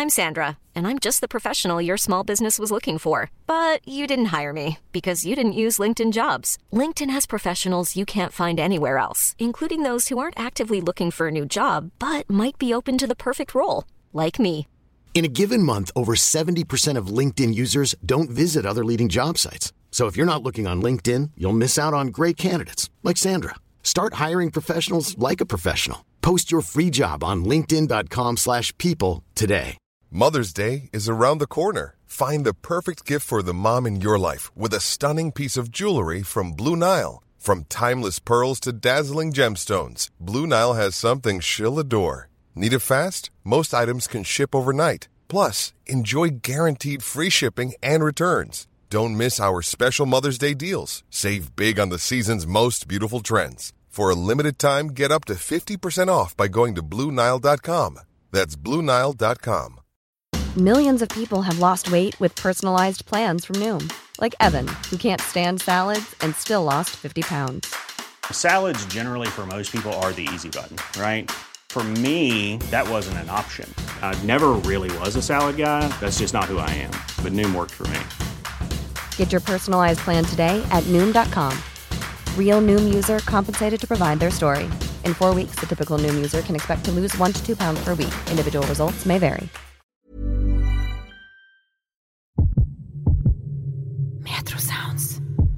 I'm Sandra, and I'm just the professional your small business was looking for. But you didn't hire me because you didn't use LinkedIn Jobs. LinkedIn has professionals you can't find anywhere else, including those who aren't actively looking for a new job, but might be open to the perfect role, like me. In a given month, over 70% of LinkedIn users don't visit other leading job sites. So if you're not looking on LinkedIn, you'll miss out on great candidates like Sandra. Start hiring professionals like a professional. Post your free job on linkedin.com/people today. Mother's Day is around the corner. Find the perfect gift for the mom in your life with a stunning piece of jewelry from Blue Nile. From timeless pearls to dazzling gemstones, Blue Nile has something she'll adore. Need it fast? Most items can ship overnight. Plus, enjoy guaranteed free shipping and returns. Don't miss our special Mother's Day deals. Save big on the season's most beautiful trends. For a limited time, get up to 50% off by going to BlueNile.com. That's BlueNile.com. Millions of people have lost weight with personalized plans from Noom. Like Evan, who can't stand salads and still lost 50 pounds. Salads generally for most people are the easy button, right? For me, that wasn't an option. I never really was a salad guy. That's just not who I am. But Noom worked for me. Get your personalized plan today at Noom.com. Real Noom user compensated to provide their story. In 4 weeks, the typical Noom user can expect to lose 1 to 2 pounds per week. Individual results may vary. Metro Sounds.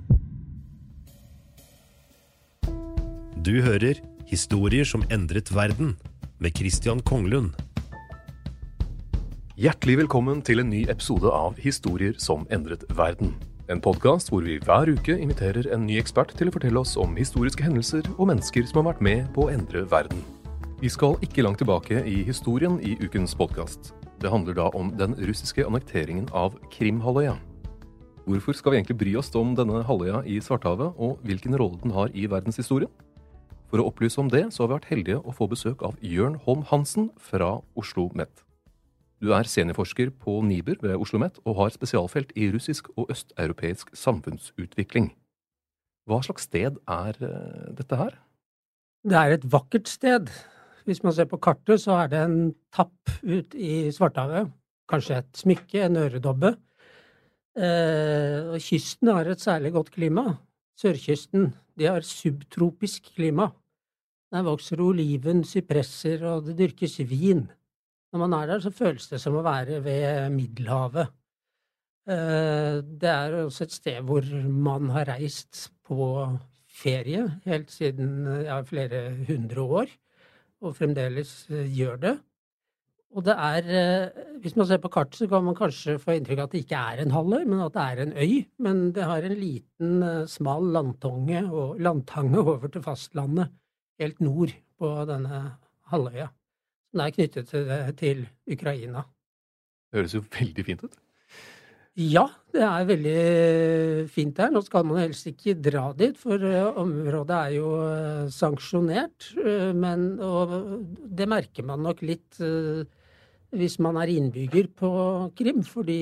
Du hører Historier som endret verden med Christian Konglund. Hjertelig velkommen til en ny episode av Historier som endret verden. En podcast hvor vi hver uke inviterer en ny ekspert til å fortelle oss om historiske hendelser og mennesker som har vært med på å endre verden. Vi skal ikke langt tilbake i historien i ukens podcast. Det handler da om den russiske annekteringen av Krimhalvøya. Hvorfor skal vi egentlig bry oss om denne halvøya i Svarthavet, og hvilken rolle den har i verdenshistorien? For å opplyse om det, så har vi vært heldige å få besøk av Jørn Holm Hansen fra Oslo Met. Du er seniorforsker på NIBR ved Oslo Met og har spesialfelt i russisk og østeuropeisk samfunnsutvikling. Hva slags sted er dette her? Det er et vakkert sted. Hvis man ser på kartet, så er det en tapp ut i Svarthavet. Kanskje et smykke, en øredobbe. Og kysten har et særlig godt klima. Sørkysten, de har subtropisk klima. Der vokser oliven, sypresser, og det dyrkes vin. Når man er der, så føles det som å være ved Middelhavet. Det er også et sted hvor man har reist på ferie, helt siden flere 100 år, og fremdeles gjør det. Og det er, hvis man ser på kartet, så kan man kanskje få inntrykk av at det ikke er en halvøy, men at det er en øy. Men det har en liten, smal landtange over til fastlandet, helt nord på denne halvøya. Den er knyttet til Ukraina. Det høres jo veldig fint ut. Ja, det er veldig fint der. Nå skal man helst ikke dra dit, for området er jo sanksjonert. Og det merker man nok litt hvis man er innbygger på Krim, fordi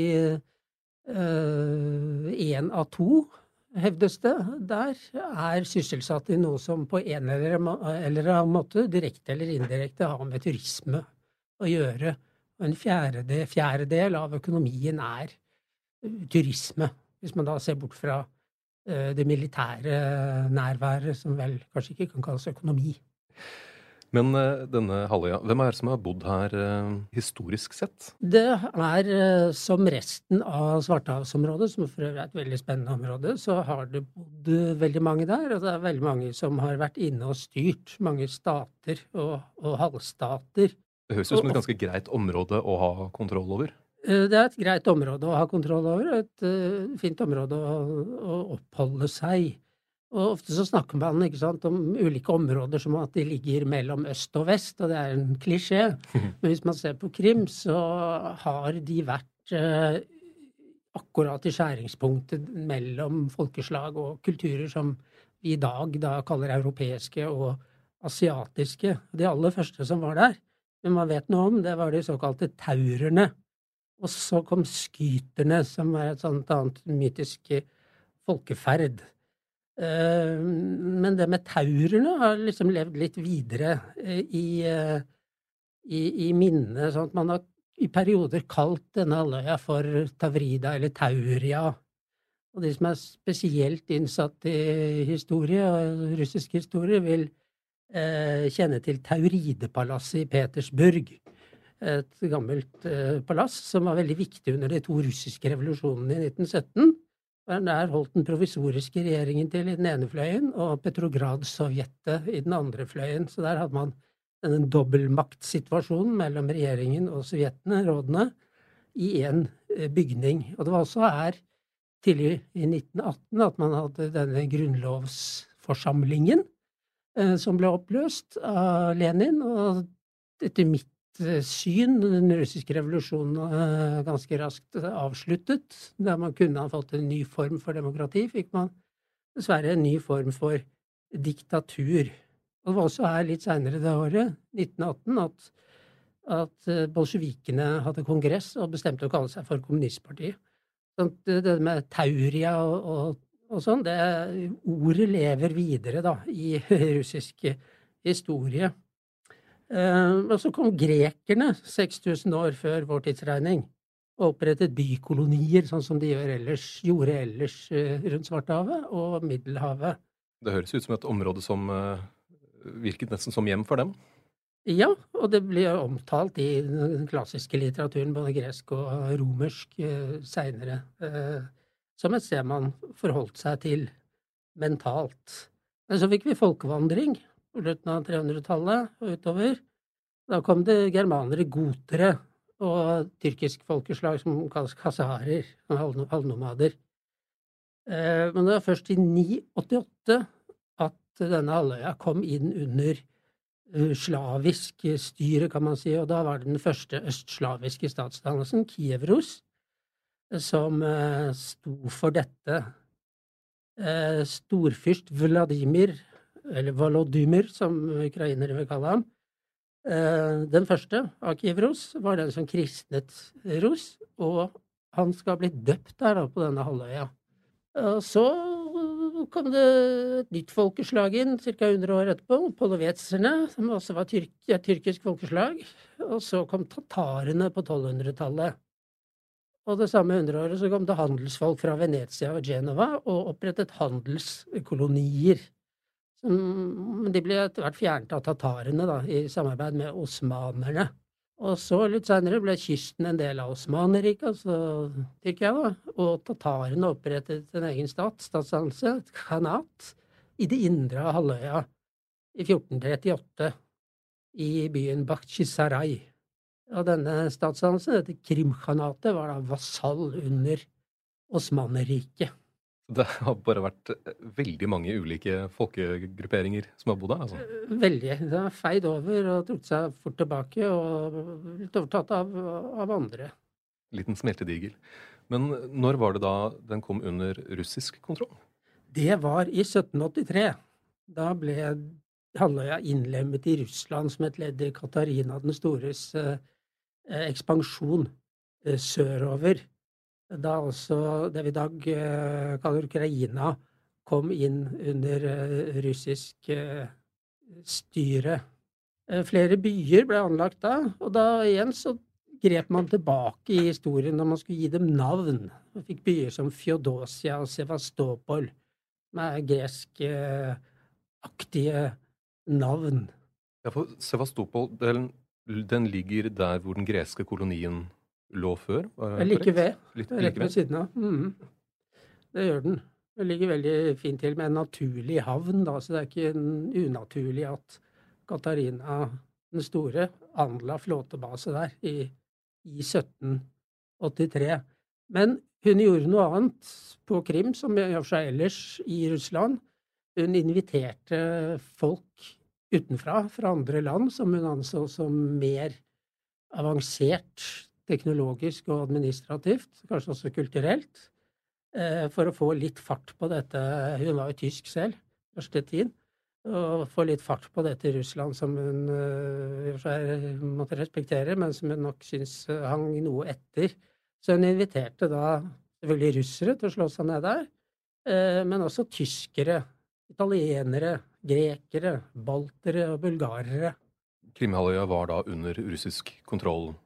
1 av 2, hevdes det, der er sysselsatt i noe som på en eller annen måte, direkte eller indirekte, har med turisme å gjøre. Og en fjerdedel av økonomien er turisme, hvis man da ser bort fra det militære nærværet, som vel kanskje ikke kan kalles økonomi. Men denne halvøya, hvem er det som har bodd her historisk sett? Det er som resten av Svarthavsområdet, som for øvrig er et veldig spennende område, så har det bodd veldig mange der, og det er veldig mange som har vært inne og styrt, mange stater og halvstater. Det høres ut som et ganske greit område å ha kontroll over. Det er et greit område å ha kontroll over, et fint område å oppholde seg. Og ofte så snakker man, ikke sant, om ulike områder som at de ligger mellom øst og vest, og det er en klisjé. Men hvis man ser på Krim, så har de vært akkurat i skjæringspunktet mellom folkeslag og kulturer som vi i dag da kaller europeiske og asiatiske. De aller første som var der, men man vet noe om, det var de såkalte taurerne. Og så kom skyterne, som er et sånt annet mytisk folkeferd. Men det med taurerne har liksom levd litt videre i minnet, sånn at man har i perioder kalt denne halvøya for Tavrida eller Tauria. Og de som spesielt innsatt i historie, russisk historie, vil kjenne til Tauridepalasset i Petersburg. Et gammelt palass som var veldig viktig under de 2 russiske revolusjonene i 1917. Der holdt den provisoriske regjeringen til i den ene fløyen, og Petrograd-Sovjetet i den andre fløyen. Så der hadde man denne dobbeltmaktsituasjonen mellom regjeringen og sovjetene, rådene, i en bygning. Og det var også her tidlig i 1918 at man hadde denne grunnlovsforsamlingen som ble oppløst av Lenin, og etter mitt syn, den russiske revolusjonen ganske raskt avsluttet. Der man kunne ha fått en ny form for demokrati, fikk man dessverre en ny form for diktatur. Og det var også her litt senere det året, 1918, at bolsjevikene hadde kongress og bestemte å kalle seg for kommunistpartiet. Så det med Tauria og sånn, det ordet lever videre da, i russisk historie. Og så kom grekerne 6000 år før vår tidsregning og opprettet bykolonier, sånn som de gjorde ellers rundt Svartehavet og Middelhavet. Det høres ut som et område som virket nesten som hjem for dem. Ja, og det blir omtalt i den klassiske litteraturen, både gresk og romersk senere, som et sted man forholdt seg til mentalt. Men så fikk vi folkevandring på slutten av 300-tallet og utover. Da kom det germanere, gotere og tyrkisk folkeslag som kalles khazarer, halvnomader. Men det var først i 988 at denne halvøya kom inn under slavisk styre, kan man si, og da var det den første østslaviske statsdannelsen, Kiev-Rus, som sto for dette. Storfyrst Vladimir, eller Volodymyr, som ukrainere vil kalle ham, den første av Kiev-Rus, var den som kristnet Rus, og han skal bli døpt der da, på denne halvøya. Og så kom det et nytt folkeslag inn, ca. 100 år etterpå, polovetserne, som også var et tyrkisk folkeslag, og så kom tatarene på 1200-tallet. Og det samme 100-året så kom det handelsfolk fra Venezia og Genova og opprettet handelskolonier. Men de ble etter hvert fjernet av tatarene da, i samarbeid med osmanerne. Og så litt senere ble kysten en del av Osmaneriket, altså Tyrkia da, og tatarene opprettet en egen statsdannelse, et khanat, i det indre av halvøya i 1438 i byen Bakhchisarai. Og denne statsdannelsen, dette Krimkhanatet, var da vasall under Osmaneriket. Det har bare vært veldig mange ulike folkegrupperinger som har bodd der, altså? Veldig. Det har feid over og trukket seg fort tilbake og blitt overtatt av andre. Liten smeltedigel. Men når var det da den kom under russisk kontroll? Det var i 1783. Da ble halvøya innlemmet i Russland som et ledd i Katarina den stores ekspansjon sørover. Da også det vi i dag kaller Ukraina kom inn under russisk styre. Flere byer ble anlagt da, og da igjen så grep man tilbake i historien når man skulle gi dem navn. Man fikk byer som Fjodosia og Sevastopol med gresk-aktige navn. Ja, for Sevastopol, den ligger der hvor den greske kolonien lå før? Like ved. Like ved siden av. Det gjør den. Det ligger veldig fint til med en naturlig havn, da, så det er ikke unaturlig at Katarina den store anla flåtebase der i 1783. Men hun gjorde noe annet på Krim, som gjør seg ellers i Russland. Hun inviterte folk utenfra, fra andre land, som hun anså som mer avansert teknologisk og administrativt, kanskje også kulturelt, for å få litt fart på dette. Hun var jo tysk selv, første tid, og få litt fart på dette Russland som hun måtte respektere, men som hun nok synes hang noe etter. Så hun inviterte da selvfølgelig russere til å slå seg ned der, men også tyskere, italienere, grekere, baltere og bulgarere. Krimhalvøya var da under russisk kontroll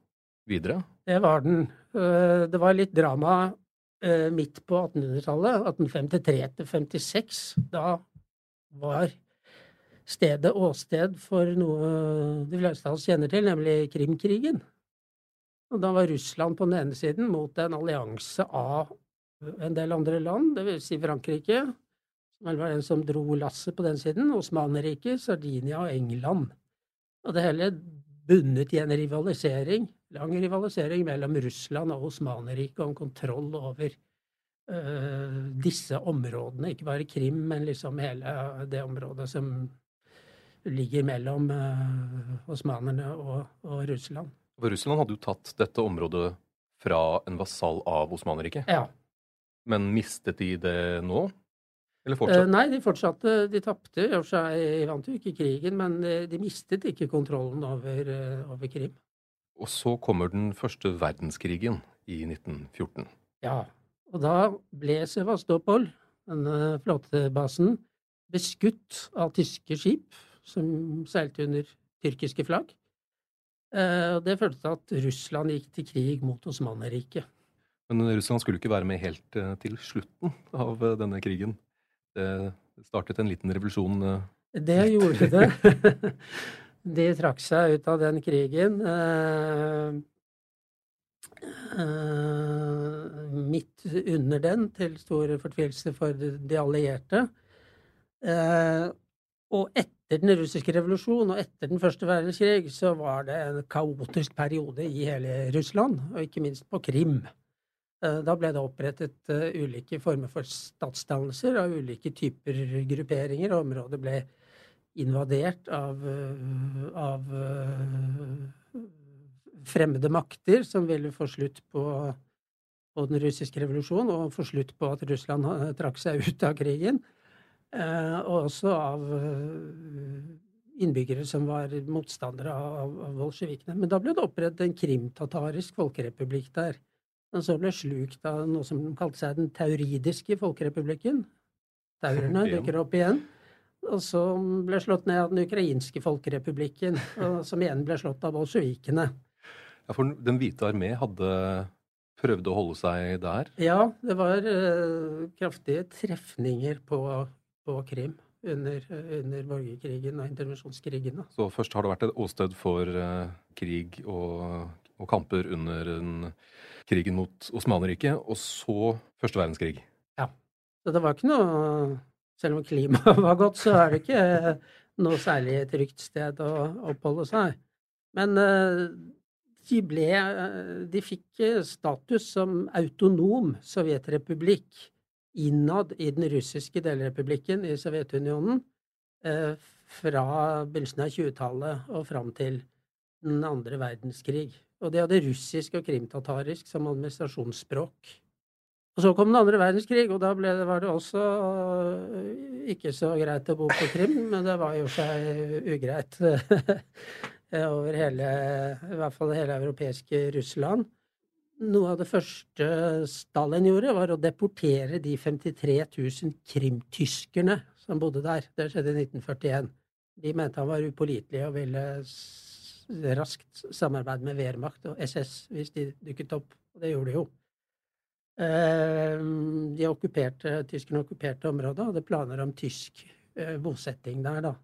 videre? Det var den. Det var litt drama midt på 1800-tallet, 1853 til 56. Da var stedet åsted for noe de fleste av oss kjenner til, nemlig Krimkrigen. Og da var Russland på den ene siden mot en allianse av en del andre land, det vil si Frankrike, som vel var den som dro lasset på den siden, Osmannerriket, Sardinia og England. Og det hele bundet i en rivalisering, lang rivalisering mellom Russland og Osmannerriket om kontroll over disse områdene, ikke bare Krim, men liksom hele det området som ligger mellom osmanerne og Russland. For Russland hadde jo tatt dette området fra en vassal av Osmannerriket. Ja. Men mistet de det nå? Eller fortsatt? Nei, de fortsatte. De tapte. De vant jo ikke krigen, men de mistet ikke kontrollen over Krim. Og så kommer den første verdenskrigen i 1914. Ja, og da ble Sevastopol, denne flåtebasen, beskutt av tyske skip som seilte under tyrkiske flagg. Og det førte til at Russland gikk til krig mot Osmannerriket. Men Russland skulle ikke være med helt til slutten av denne krigen. Det startet en liten revolusjon. Det gjorde det. De trakk seg ut av den krigen midt under den, til stor fortvilelse for de allierte. Og etter den russiske revolusjonen og etter den første verdenskrig så var det en kaotisk periode i hele Russland, og ikke minst på Krim. Da ble det opprettet ulike former for statsdannelser av ulike typer grupperinger, og området ble invadert av fremmede makter som ville få slutt på den russiske revolusjonen, og få slutt på at Russland trakk seg ut av krigen, og også av innbyggere som var motstandere av bolsjevikene. Men da ble det opprettet en krimtatarisk folkerepublikk der, men så ble slukt av noe som kalte seg den tauridiske folkerepublikken. Taurene dukker opp igjen. Og så ble slått ned av den ukrainske folkerepublikken, som igjen ble slått av bolsjevikene. Ja, for den hvite armé hadde prøvd å holde seg der? Ja, det var kraftige trefninger på Krim under borgerkrigen og intervensjonskrigen. Så først har det vært et åsted for krig og kamper under krigen mot Osmannerriket, og så første verdenskrig. Ja, så det var ikke noe, selv om klimaet var godt, så er det ikke noe særlig trygt sted å oppholde seg. Men de fikk status som autonom sovjetrepublikk innad i den russiske delrepublikken i Sovjetunionen fra begynnelsen av 20-tallet og fram til den andre verdenskrig. Og de hadde russisk og krimtatarisk som administrasjonsspråk. Og så kom den andre verdenskrig, og da var det også ikke så greit å bo på Krim, men det var jo seg ugreit over i hvert fall hele europeiske Russland. Noe av det første Stalin gjorde var å deportere de 53 000 krimtyskerne som bodde der. Det skjedde i 1941. De mente han var upålitelig og ville raskt samarbeide med Wehrmacht og SS hvis de dukket opp, og det gjorde de jo. Tyskerne okkuperte området og hadde planer om tysk bosetting der da.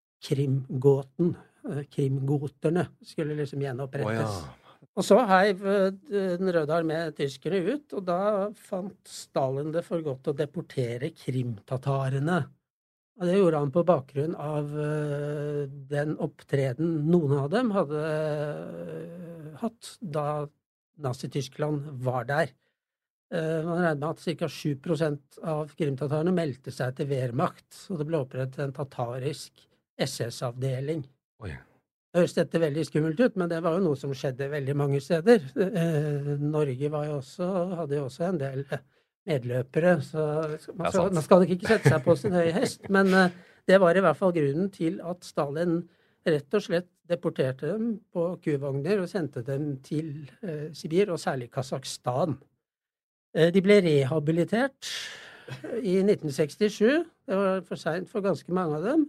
Krimgoterne skulle liksom gjenopprettes. Ja. Og så heiv den røde armé tyskerne ut, og da fant Stalin det for godt å deportere krimtatarene. Og det gjorde han på bakgrunn av den opptreden noen av dem hadde hatt da Nazi-Tyskland var der. Man regner med at ca. 7% av krimtatarene meldte seg til Wehrmacht, og det ble opprettet en tatarisk SS-avdeling. Oi. Høres dette veldig skummelt ut, men det var jo noe som skjedde veldig mange steder. Norge hadde jo også en del medløpere, så man skal ikke sette seg på sin høye hest. Men det var i hvert fall grunnen til at Stalin rett og slett deporterte dem på kuvogner og sendte dem til Sibir, og særlig Kasakhstan. De ble rehabilitert i 1967. Det var for sent for ganske mange av dem.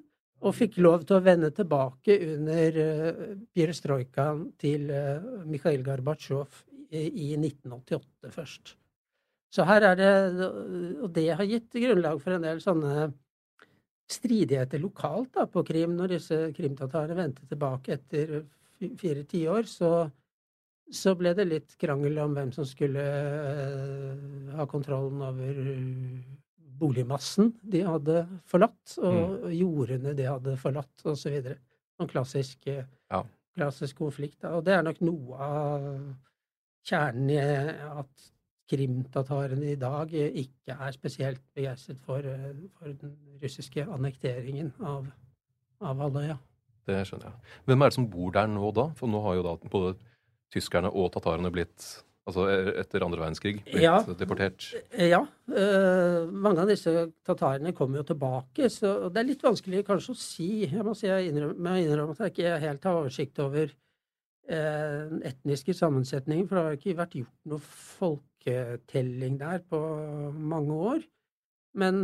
Og fikk lov til å vende tilbake under perestrojkaen til Mikhail Gorbatsjov i 1988 først. Så her det, og det har gitt grunnlag for en del sånne stridigheter lokalt da, på Krim. Når disse krimtatarene vendte tilbake etter 4-10 år, så ble det litt krangel om hvem som skulle ha kontrollen over boligmassen de hadde forlatt, og jordene de hadde forlatt, og så videre. En klassisk konflikt. Da. Og det nok noe av kjernen i at krimtatarene i dag ikke spesielt begeistret for den russiske annekteringen av Halvøya. Det skjønner jeg. Hvem det som bor der nå da? For nå har jo da både tyskerne og tatarene blitt, altså etter andre verdenskrig, blitt deportert. Ja, mange av disse tatarene kommer jo tilbake, så det litt vanskelig kanskje å si. Jeg innrømmer at jeg ikke helt har oversikt over etniske sammensetninger, for det har ikke vært gjort noe folketelling der på mange år. Men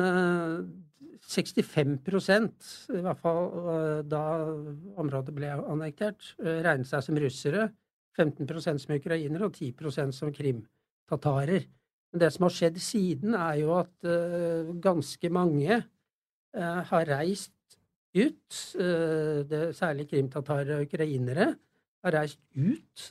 65%, i hvert fall da området ble annektert, regnet seg som russere, 15% som ukrainere og 10% som krimtatarer. Men det som har skjedd siden jo at ganske mange har reist ut, særlig krimtatarer og ukrainere, har reist ut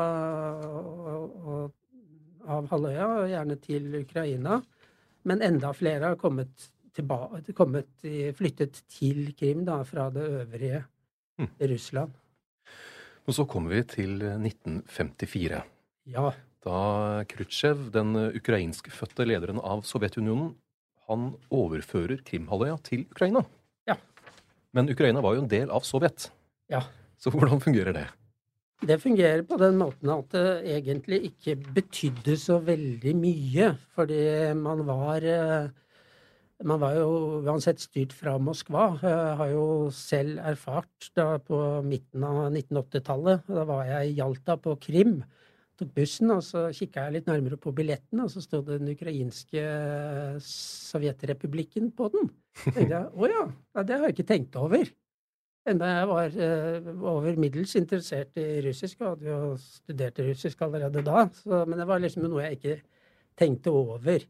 av Halvøya, gjerne til Ukraina, men enda flere har flyttet til Krim da, fra det øvrige Russland. Og så kommer vi til 1954. Ja. Da Khrusjtsjov, den ukrainskfødte lederen av Sovjetunionen, han overfører Krimhalvøya til Ukraina. Ja. Men Ukraina var jo en del av Sovjet. Ja. Så hvordan fungerer det? Det fungerer på den måten at det egentlig ikke betydde så veldig mye, fordi man var jo uansett styrt fra Moskva. Jeg har jo selv erfart da på midten av 1980-tallet, da var jeg i Jalta på Krim, tok bussen, og så kikket jeg litt nærmere på billetten, og så stod den ukrainske Sovjetrepublikken på den. Så tenkte jeg, det har jeg ikke tenkt over. Enda jeg var over middels interessert i russisk, og hadde jo studert russisk allerede da, men det var liksom noe jeg ikke tenkte over.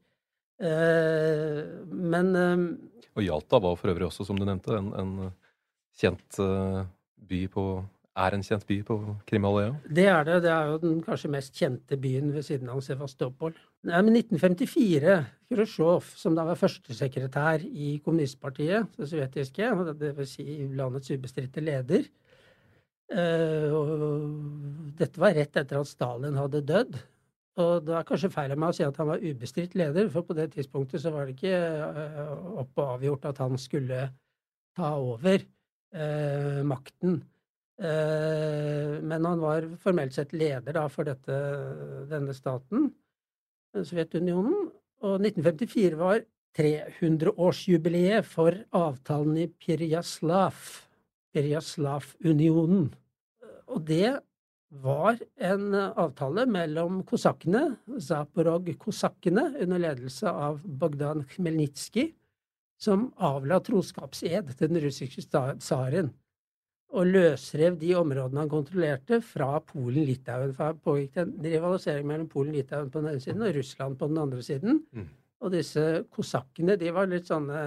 Og Jalta var for øvrig også, som du nevnte, en kjent by en kjent by på Krimhalvøya? Det det. Det jo den kanskje mest kjente byen ved siden av Sevastopol. Men 1954, Khrusjtsjov, som da var førstesekretær i kommunistpartiet, det sovjetiske, det vil si landets ubestridte leder, og dette var rett etter at Stalin hadde dødd. Og det kanskje feil av meg å si at han var ubestridt leder, for på det tidspunktet så var det ikke opp og avgjort at han skulle ta over makten. Men han var formelt sett leder da for denne staten, Sovjetunionen, og 1954 var 300-årsjubileet for avtalen i Perejaslav-unionen. Og det var en avtale mellom kosakkene, Zaporog-kosakkene, under ledelse av Bogdan Khmelnytskij, som avla troskapsed til den russiske tsaren, og løsrev de områdene han kontrollerte fra Polen-Litauen. For det pågikk en rivalisering mellom Polen-Litauen på den ene siden og Russland på den andre siden. Og disse kosakkene, de var litt sånne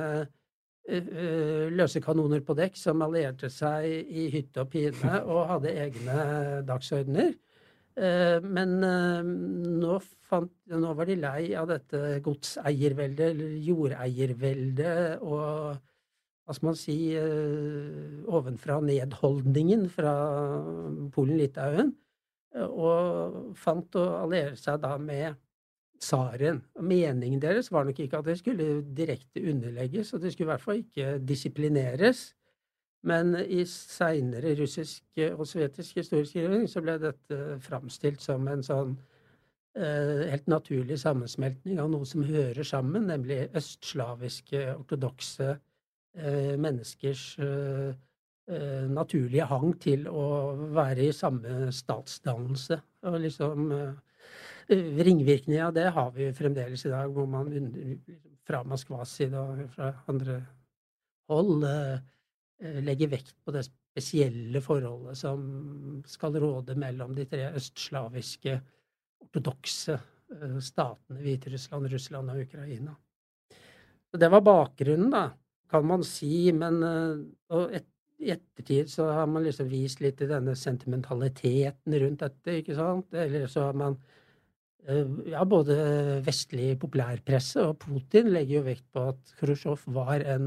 løse kanoner på dekk som allierte seg i hytte og pine og hadde egne dagsordener. Men nå var de lei av dette godseierveldet, eller jordeierveldet, og hva skal man si, ovenfra nedholdningen fra Polen-Litauen, og fant å alliere seg da med tsaren. Meningen deres var nok ikke at det skulle direkte underlegges, og det skulle i hvert fall ikke disiplineres, men i senere russisk og sovjetisk historieskriving så ble dette framstilt som en sånn helt naturlig sammensmeltning av noe som hører sammen, nemlig østslaviske, ortodokse menneskers naturlige hang til å være i samme statsdannelse. Og liksom ringvirkninger av det har vi fremdeles i dag, hvor man fra Moskvas side og fra andre hold legger vekt på det spesielle forholdet som skal råde mellom de tre østslaviske ortodokse statene, Hviterussland, Russland og Ukraina. Så det var bakgrunnen, da, kan man si, men i ettertid så har man liksom vist litt i denne sentimentaliteten rundt dette, ikke sant? Eller så har man både vestlig populærpresse og Putin legger jo vekt på at Khrusjtsjov var en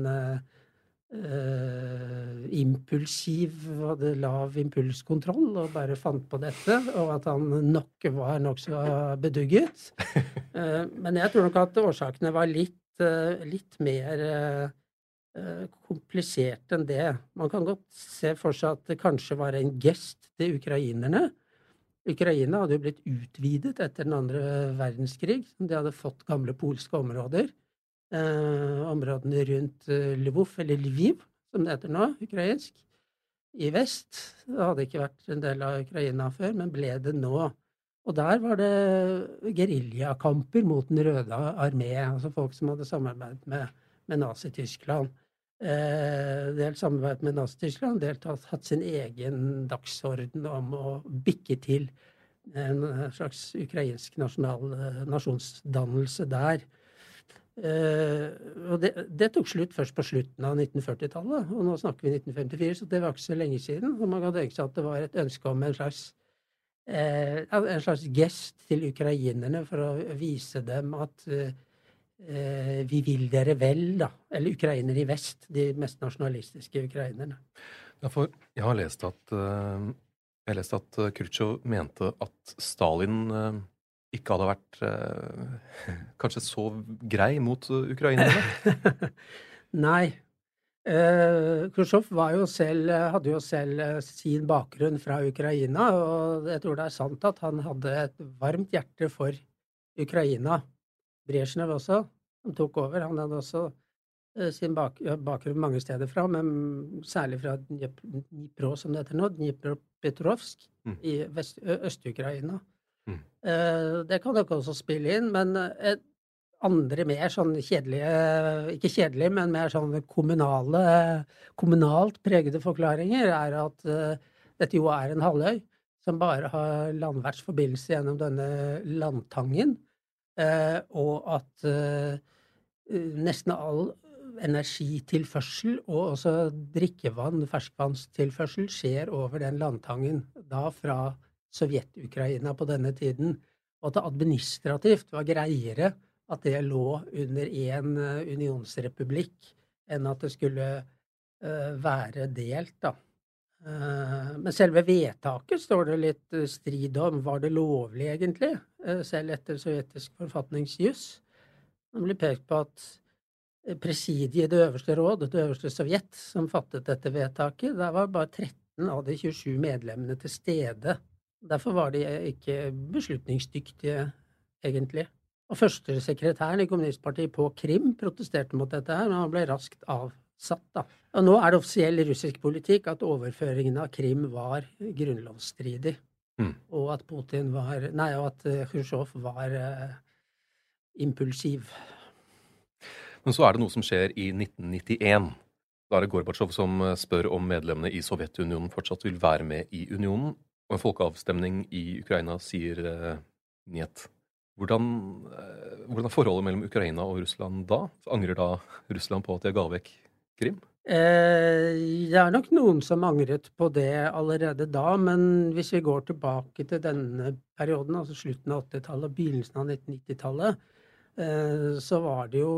impulsiv, hadde lav impulskontroll og bare fant på dette, og at han nok var nokså bedugget. Men jeg tror nok at årsakene var litt mer komplisert enn det. Man kan godt se for seg at det kanskje var en gest til ukrainerne. Ukraina hadde jo blitt utvidet etter den andre verdenskrig. De hadde fått gamle polske områder. Områdene rundt Lvov, eller Lviv, som det heter nå, ukrainsk, i vest. Det hadde ikke vært en del av Ukraina før, men ble det nå. Og der var det guerillakamper mot den røde armé, altså folk som hadde samarbeidet med Nazi-Tyskland. Delt samarbeid med Nazi-Tyskland, delt hatt sin egen dagsorden om å bikke til en slags ukrainsk nasjonsdannelse der. Og det tok slutt først på slutten av 1940-tallet, og nå snakker vi 1954, så det var ikke så lenge siden. Og man kan tenke seg at det var et ønske om en slags gest til ukrainerne for å vise dem at vi vil dere vel, da. Eller ukrainere i vest, de mest nasjonalistiske ukrainerne. Ja, for jeg har lest at Khrusjtsjov mente at Stalin ikke hadde vært kanskje så grei mot ukrainerne. Nei. Khrusjtsjov hadde jo selv sin bakgrunn fra Ukraina, og jeg tror det er sant at han hadde et varmt hjerte for Ukraina. Brezjnev også, som tok over. Han hadde også sin bakgrunn mange steder fra, men særlig fra Dnipro, som det heter nå, Dnipropetrovsk, i Øst-Ukraina. Det kan dere også spille inn, men andre mer sånn kjedelige, ikke kjedelige, men mer sånn kommunalt pregede forklaringer er at dette jo er en halvøy som bare har landvertsforbindelse gjennom denne landtangen, og at nesten all energitilførsel og også drikkevann, ferskvannstilførsel skjer over den landtangen, da fra Sovjet-Ukraina på denne tiden, og at det administrativt var greiere at det lå under en unionsrepublikk enn at det skulle være delt, da. Men selve vedtaket står det litt strid om. Var det lovlig egentlig, selv etter sovjetisk forfatningsjus? Det blir pekt på at presidiet, det øverste råd, det øverste sovjet, som fattet dette vedtaket, der var bare 13 av de 27 medlemmene til stede. Derfor var de ikke beslutningsdyktige, egentlig. Og førstesekretæren i kommunistpartiet på Krim protesterte mot dette her, men han ble raskt avsatt, da. Og nå er det offisiell russisk politikk at overføringen av Krim var grunnlovsstridig, og at at Khrusjtsjov var impulsiv. Men så er det noe som skjer i 1991. Da er det Gorbatsjov som spør om medlemmene i Sovjetunionen fortsatt vil være med i unionen, og en folkeavstemning i Ukraina sier niet. Hvordan er forholdet mellom Ukraina og Russland da? Angrer da Russland på at de ga vekk Krim? Det er nok noen som angret på det allerede da, men hvis vi går tilbake til denne perioden, altså slutten av 80-tallet og begynnelsen av 1990-tallet, så var det jo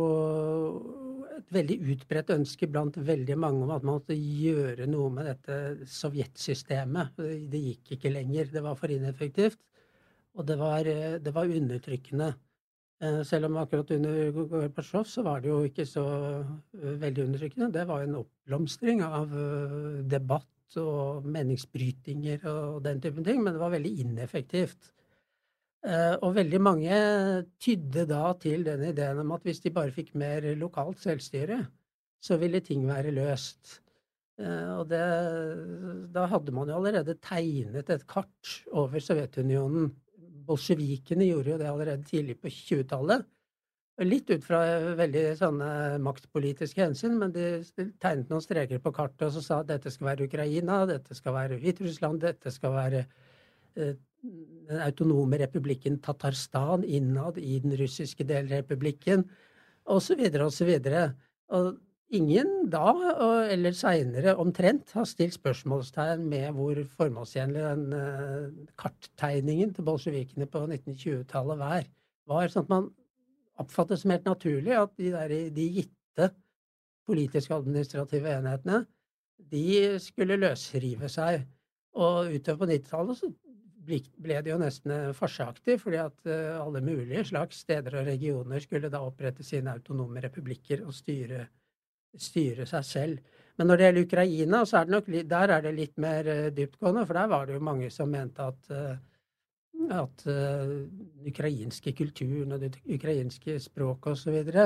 et veldig utbredt ønske blant veldig mange om at man måtte gjøre noe med dette sovjetsystemet. Det gikk ikke lenger, det var for ineffektivt, og det var undertrykkende. Selv om akkurat under Gorbatsjov så var det jo ikke så veldig undertrykkende. Det var en oppblomstring av debatt og meningsbrytinger og den typen ting, men det var veldig ineffektivt. Og veldig mange tydde da til den ideen om at hvis de bare fikk mer lokalt selvstyre, så ville ting være løst. Og da hadde man jo allerede tegnet et kart over Sovjetunionen. Bolsjevikene gjorde jo det allerede tidlig på 20-tallet, Litt ut fra veldig sånne maktpolitiske hensyn, men de tegnet noen streker på kartet og så sa at dette skal være Ukraina, dette skal være Hviterussland, dette skal være den autonome republikken Tatarstan innad i den russiske delrepublikken, og så videre og så videre. Og ingen da, eller senere omtrent, har stilt spørsmålstegn med hvor formålstjenlig den karttegningen til bolsjevikene på 1920-tallet var sånn at man oppfattes som helt naturlig at de gitte politiske og administrative enhetene, de skulle løsrive seg. Og utover på 90-tallet så ble det jo nesten farsaktig, fordi at alle mulige slags steder og regioner skulle da opprette sine autonome republikker og styre seg selv. Men når det gjelder Ukraina, så der er det litt mer dyptgående, for der var det jo mange som mente at den ukrainske kulturen og det ukrainske språket og så videre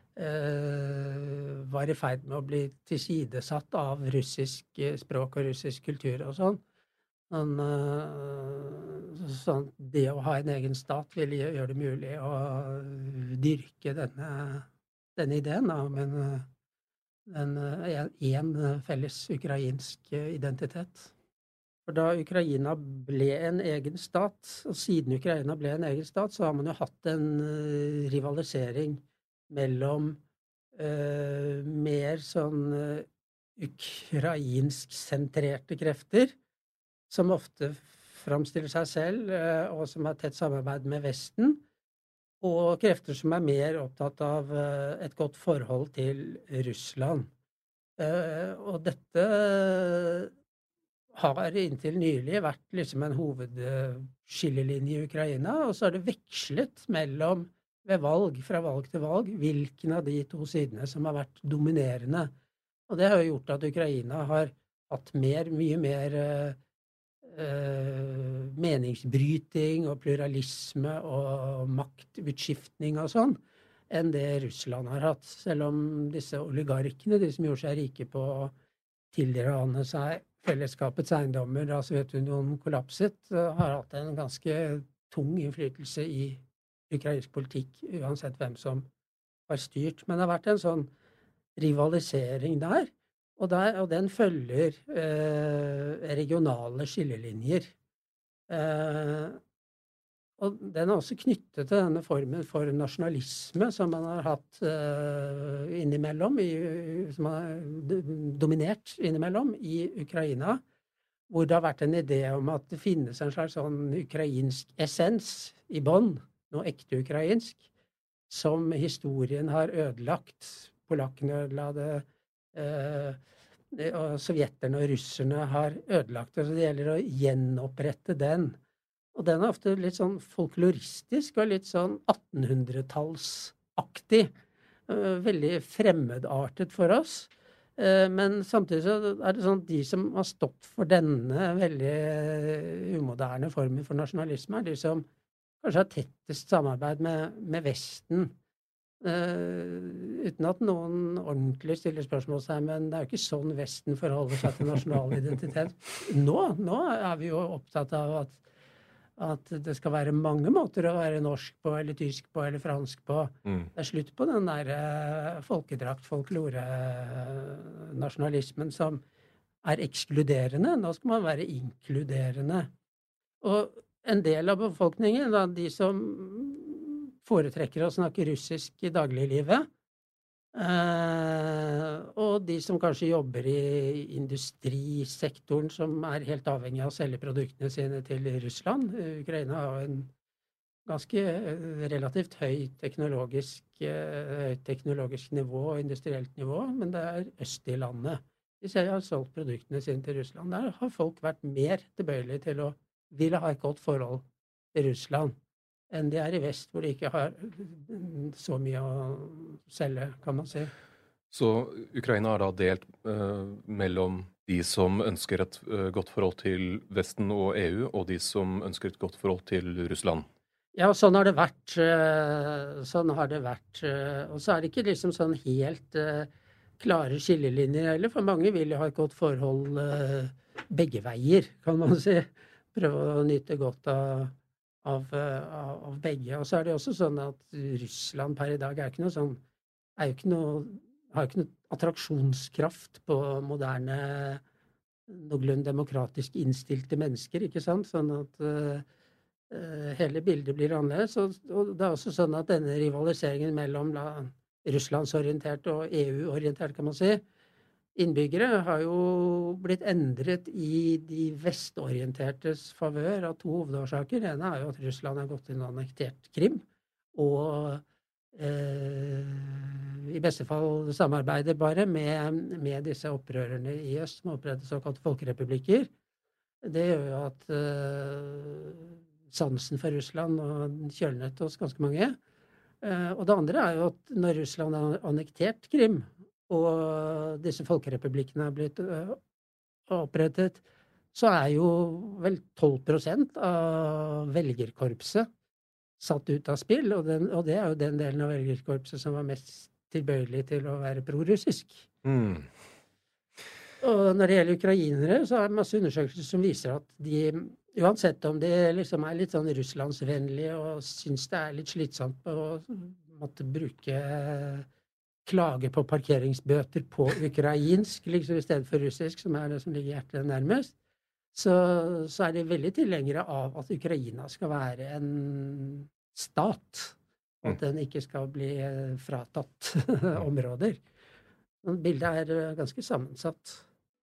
var i ferd med å bli tilsidesatt av russisk språk og russisk kultur og sånn. Sånn det å ha en egen stat ville gjøre det mulig å dyrke denne ideen om en felles ukrainsk identitet. For da Ukraina ble en egen stat, og siden Ukraina ble en egen stat, så har man jo hatt en rivalisering mellom mer sånn ukrainsk-sentrerte krefter, som ofte framstiller seg selv, og som har tett samarbeid med Vesten, og krefter som er mer opptatt av et godt forhold til Russland. Og dette har inntil nylig vært liksom en hovedskillelinje i Ukraina, og så har det vekslet mellom fra valg til valg, hvilken av de to sidene som har vært dominerende. Og det har jo gjort at Ukraina har hatt mye mer meningsbryting og pluralisme og maktutskiftning og sånn, enn det Russland har hatt. Selv om disse oligarkene, de som gjorde seg rike på å tilrane seg fellesskapets eiendommer da Sovjetunionen kollapset, har hatt en ganske tung innflytelse i ukrainsk politikk, uansett hvem som har styrt. Men det har vært en sånn rivalisering der, og den følger regionale skillelinjer. Og den er også knyttet til denne formen for nasjonalisme som man har hatt innimellom, som har dominert innimellom i Ukraina, hvor det har vært en idé om at det finnes en slags sånn ukrainsk essens i bånn, noe ekte ukrainsk, som historien har ødelagt. Polakkene ødela det, og sovjeterne og russerne har ødelagt det, så det gjelder å gjenopprette den. Og den er ofte litt sånn folkloristisk og litt sånn 1800-tallsaktig. Veldig fremmedartet for oss. Men samtidig så er det sånn at de som har stått for denne veldig umoderne formen for nasjonalisme, er de som kanskje har tettest samarbeid med Vesten. Uten at noen ordentlig stiller spørsmål seg, men det er jo ikke sånn Vesten forholder seg til nasjonal identitet. Nå er vi jo opptatt av at det skal være mange måter å være norsk på, eller tysk på, eller fransk på. Det er slutt på den der folkedrakt-folklore-nasjonalismen som er ekskluderende. Nå skal man være inkluderende. Og en del av befolkningen, da, de som foretrekker å snakke russisk i dagliglivet, og de som kanskje jobber i industrisektoren som er helt avhengig av å selge produktene sine til Russland. Ukraina har en ganske relativt høyt teknologisk nivå og industrielt nivå, men det er øst i landet. Hvis jeg har solgt produktene sine til Russland, der har folk vært mer tilbøyelige til å ville ha et godt forhold til Russland enn de er i vest, hvor de ikke har så mye å selge, kan man si. Så Ukraina er da delt mellom de som ønsker et godt forhold til Vesten og EU, og de som ønsker et godt forhold til Russland? Ja, sånn har det vært. Og så er det ikke liksom sånn helt klare skillelinjer heller, for mange vil jo ha et godt forhold begge veier, kan man si. Prøve å nyte godt av begge. Og så det også sånn at Russland per i dag har jo ikke noe attraksjonskraft på moderne, noenlunde demokratisk innstilte mennesker, ikke sant? Sånn at hele bildet blir annerledes. Og det også sånn at denne rivaliseringen mellom russlandsorientert og EU-orientert, kan man si, innbyggere har jo blitt endret i de vestorientertes favør av to hovedårsaker. Det ene jo at Russland har gått inn og annektert Krim, og i beste fall samarbeider bare med disse opprørerne i øst, som opprettet såkalt folkerepublikker. Det gjør jo at sansen for Russland og kjølnet hos ganske mange. Og det andre jo at når Russland har annektert Krim, og disse folkerepublikkene har blitt opprettet, så jo vel 12% av velgerkorpset satt ut av spill, og det jo den delen av velgerkorpset som var mest tilbøyelig til å være pro-russisk. Og når det gjelder ukrainere, så det masse undersøkelser som viser at de, uansett om de liksom litt sånn russlandsvennlige og synes det litt slitsomt å måtte klage på parkeringsbøter på ukrainsk, liksom i stedet for russisk, som det som ligger hjertet nærmest, så de veldig tilhengere av at Ukraina skal være en stat, og at den ikke skal bli fratatt områder. Bildet ganske sammensatt.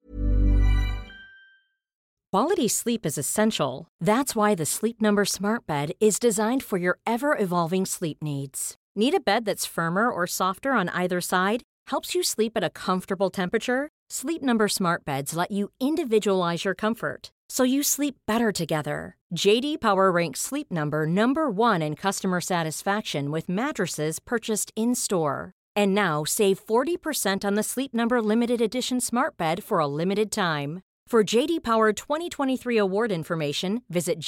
Quality sleep is essential. That's why the Sleep Number Smart Bed is designed for your ever-evolving sleep needs. Need a bed that's firmer or softer on either side? Helps you sleep at a comfortable temperature? Sleep Number Smart Beds let you individualize your comfort, so you sleep better together. J.D. Power ranks Sleep Number #1 in customer satisfaction with mattresses purchased in-store. And now, save 40% on the Sleep Number Limited Edition Smart Bed for a limited time. For J.D. Power 2023 award information, visit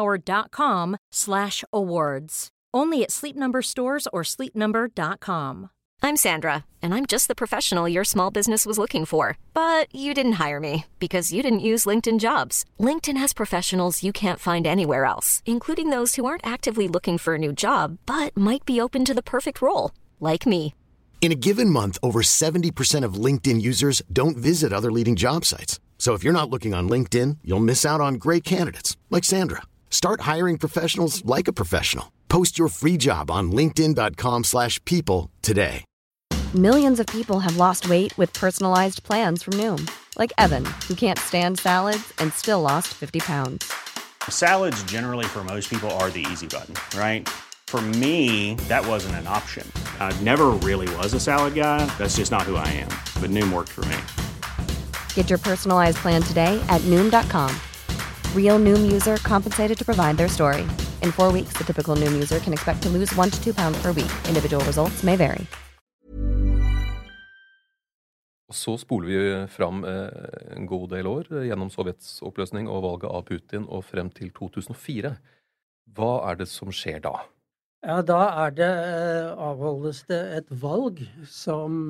jdpower.com/awards. Only at Sleep Number stores or sleepnumber.com. I'm Sandra, and I'm just the professional your small business was looking for. But you didn't hire me because you didn't use LinkedIn Jobs. LinkedIn has professionals you can't find anywhere else, including those who aren't actively looking for a new job, but might be open to the perfect role, like me. In a given month, over 70% of LinkedIn users don't visit other leading job sites. So if you're not looking on LinkedIn, you'll miss out on great candidates, like Sandra. Start hiring professionals like a professional. Post your free job on linkedin.com/people today. Millions of people have lost weight with personalized plans from Noom. Like Evan, who can't stand salads and still lost 50 pounds. Salads generally for most people are the easy button, right? For me, that wasn't an option. I never really was a salad guy. That's just not who I am. But Noom worked for me. Get your personalized plan today at Noom.com. Real Noom user compensated to provide their story. In 4 weeks, the typical Noom user can expect to lose 1 to 2 pounds per week. Individual results may vary. Og så spoler vi fram en god del år gjennom Sovjets oppløsning og valget av Putin og frem til 2004. Hva det som skjer da? Ja, da det avholdes det et valg som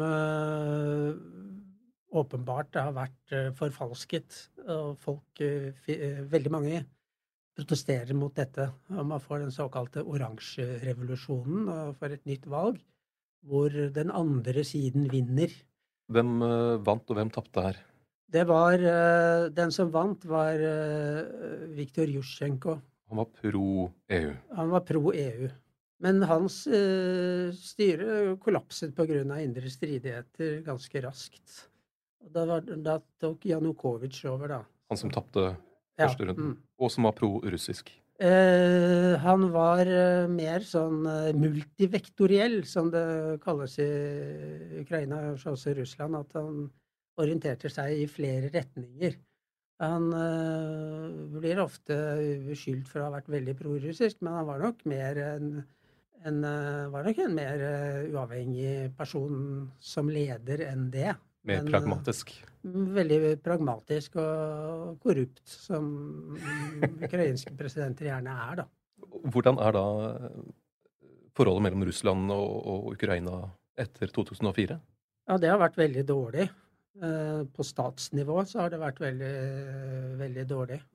åpenbart har vært forfalsket, og folk, veldig mange protesterer mot dette, og man får den såkalte oransje-revolusjonen og får et nytt valg, hvor den andre siden vinner. Hvem vant og hvem tappte her? Det var, den som vant var Viktor Yushchenko. Han var pro-EU. Han var pro-EU. Men hans styre kollapset på grunn av indre stridigheter ganske raskt. Og da tok Janukovic over da. Han som tappte første runden, og som var pro-russisk. Han var mer sånn multivektoriell, som det kalles i Ukraina og også i Russland, at han orienterte seg i flere retninger. Han blir ofte beskyldt for å ha vært veldig pro-russisk, men han var nok en mer uavhengig person som leder enn det. Mer pragmatisk. Veldig pragmatisk og korrupt, som ukrainske presidenter gjerne da. Hvordan da forholdet mellom Russland og Ukraina etter 2004? Ja, det har vært veldig dårlig. På statsnivå så har det vært veldig, veldig dårlig.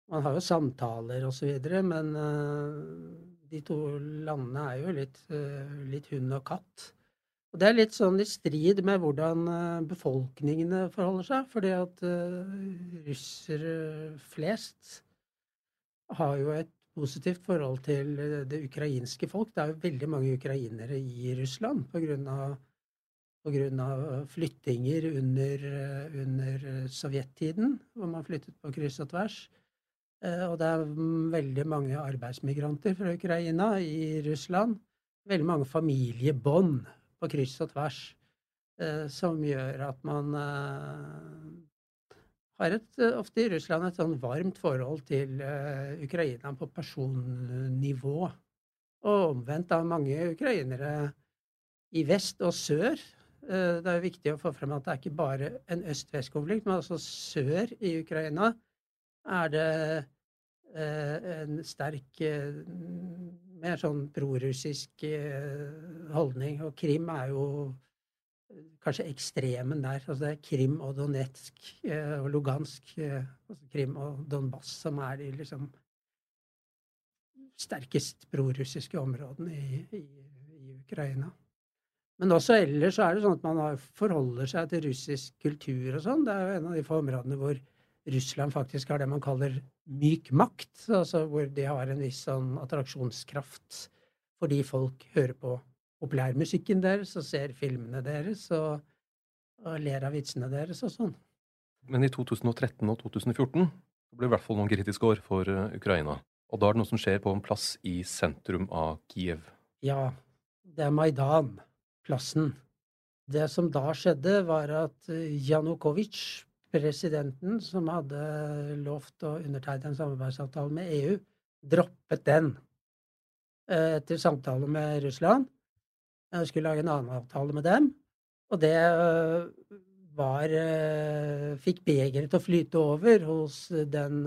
Man har jo samtaler og så videre, men de to landene er jo litt hund og katt. Og det er litt sånn i strid med hvordan befolkningene forholder seg, fordi at russere flest har jo et positivt forhold til det ukrainske folk. Det er jo veldig mange ukrainere i Russland på grunn av flyttinger under sovjettiden, hvor man flyttet på kryss og tvers. Og det er veldig mange arbeidsmigranter fra Ukraina i Russland. Veldig mange familiebånd på kryss og tvers, som gjør at man har ofte i Russland et sånn varmt forhold til Ukraina på personnivå. Og omvendt av mange ukrainere i vest og sør. Det er jo viktig å få frem at det er ikke bare en øst-vest-konflikt, men altså sør i Ukraina er det en sterk, mer sånn prorussisk holdning, og Krim er jo kanskje ekstremen der. Altså det er Krim og Donetsk og Lugansk, altså Krim og Donbass, som er de liksom sterkest prorussiske områdene i Ukraina. Men også ellers så er det sånn at man forholder seg til russisk kultur og sånn. Det er jo en av de få områdene hvor Russland faktisk har det man kaller myk makt, altså hvor de har en viss sånn attraksjonskraft fordi folk hører på populærmusikken deres og ser filmene deres og ler av vitsene deres og sånn. Men i 2013 og 2014 ble det i hvert fall noen kritiske år for Ukraina. Og da er det noe som skjer på en plass i sentrum av Kiev. Ja, det er Maidan-plassen. Det som da skjedde var at Janukovitsj, presidenten som hadde lovt å undertegne en samarbeidsavtale med EU, droppet den etter samtale med Russland. Jeg skulle lage en annen avtale med dem, og det fikk begeret til å flyte over hos den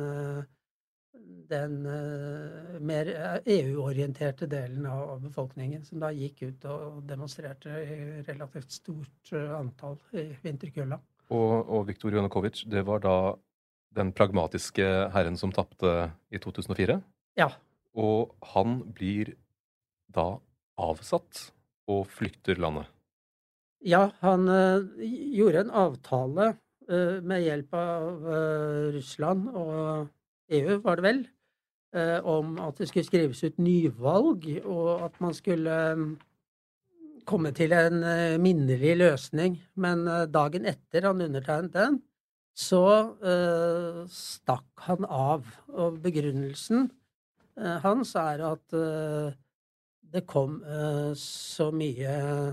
mer EU-orienterte delen av befolkningen, som da gikk ut og demonstrerte i relativt stort antall i vinterkulda. Og Viktor Janukovitsj, det var da den pragmatiske herren som tappte i 2004? Ja. Og han blir da avsatt og flykter landet? Ja, han gjorde en avtale med hjelp av Russland og EU, var det vel, om at det skulle skrives ut nyvalg, og at man skulle komme til en minnelig løsning. Men dagen etter han undertegnet den, så stakk han av. Og begrunnelsen hans er at det kom så mye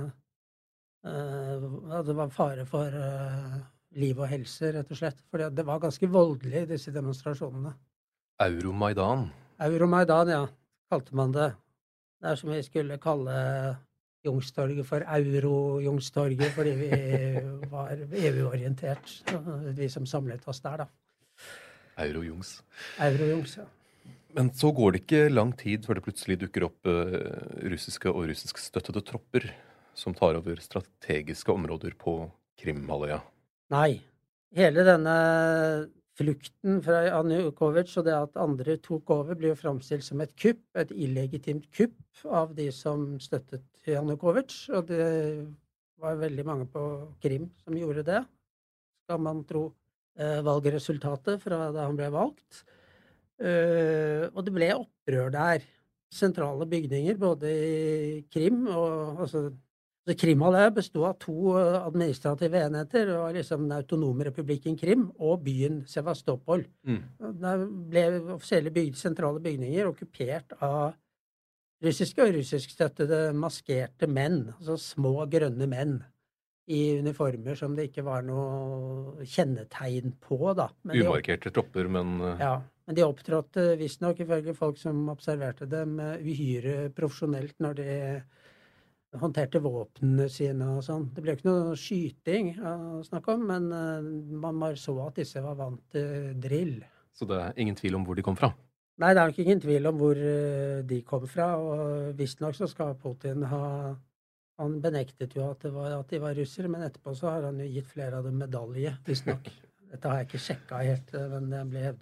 det var fare for liv og helse, rett og slett. For det var ganske voldelig, disse demonstrasjonene. Euromaidan? Euromaidan, ja, kalte man det. Det er som vi skulle kalle Youngstorget for Euro-Youngstorget, fordi vi var EU-orientert, vi som samlet oss der, da. Euro-Jungs. Euro-Jungs, ja. Men så går det ikke lang tid før det plutselig dukker opp russiske og russiskstøttede tropper som tar over strategiske områder på Krimhalvøya. Nei. Hele denne flukten fra Janukovitsj og det at andre tok over blir jo framstilt som et kupp, et illegitimt kupp av de som støttet Janukovitsj, og det var veldig mange på Krim som gjorde det, skal man tro valgresultatet fra da han ble valgt. Og det ble opprør der. Sentrale bygninger, både i Krim og Krimhalvøya bestod av 2 administrative enheter, og liksom den autonome republikken Krim og byen Sevastopol. Der ble offisielle sentrale bygninger okkupert av russiske og russiskstøttede maskerte menn, altså små grønne menn i uniformer som det ikke var noe kjennetegn på, da. Umarkerte tropper, men... Ja, men de opptrådte visstnok, ifølge folk som observerte dem, uhyre profesjonelt når de håndterte våpnene sine og sånn. Det ble ikke noe skyting å snakke om, men man bare så at disse var vant til drill. Så det er ingen tvil om hvor de kom fra? Nei, det er nok ingen tvil om hvor de kom fra, og visstnok så skal Putin han benektet jo at de var russere, men etterpå så har han jo gitt flere av dem medalje, visstnok. Dette har jeg ikke sjekket helt, men det ble hevdet.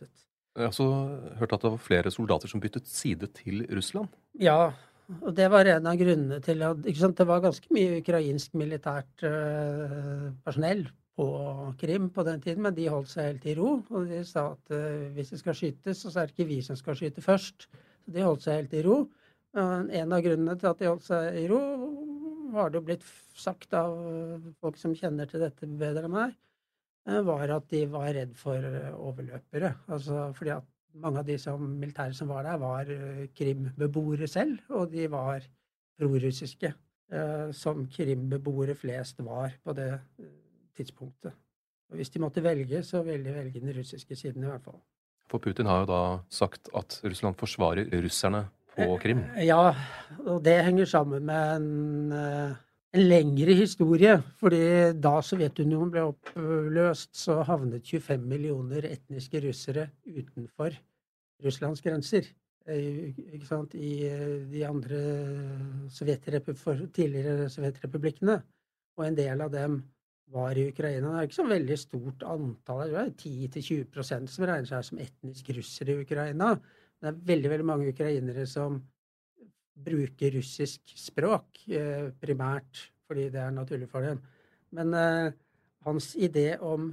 Jeg har også hørt at det var flere soldater som byttet side til Russland. Ja, og det var en av grunnene til at ikke sant, det var ganske mye ukrainsk militært personell på Krim på den tiden, men de holdt seg helt i ro, og de sa at hvis det skal skytes, så er det ikke vi som skal skyte først. Så de holdt seg helt i ro. En av grunnene til at de holdt seg i ro, var det jo blitt sagt av folk som kjenner til dette bedre enn meg, var at de var redd for overløpere. Altså fordi at mange av de militære som var der, var Krim-beboere selv, og de var prorussiske, som Krim-beboere flest var på det tidspunktet. Og hvis de måtte velge, så ville de velge den russiske siden i hvert fall. For Putin har jo da sagt at Russland forsvarer russerne på Krim. Ja, og det henger sammen med en lengre historie, fordi da Sovjetunionen ble oppløst, så havnet 25 millioner etniske russere utenfor Russlands grenser. Ikke sant? I de andre tidligere sovjetrepublikkene. Og en del av dem var i Ukraina. Det er ikke så veldig stort antall, det er 10-20% som regner seg som etnisk russere i Ukraina. Det er veldig, veldig mange ukrainere som bruker russisk språk, primært, fordi det er naturlig for dem. Men hans idé om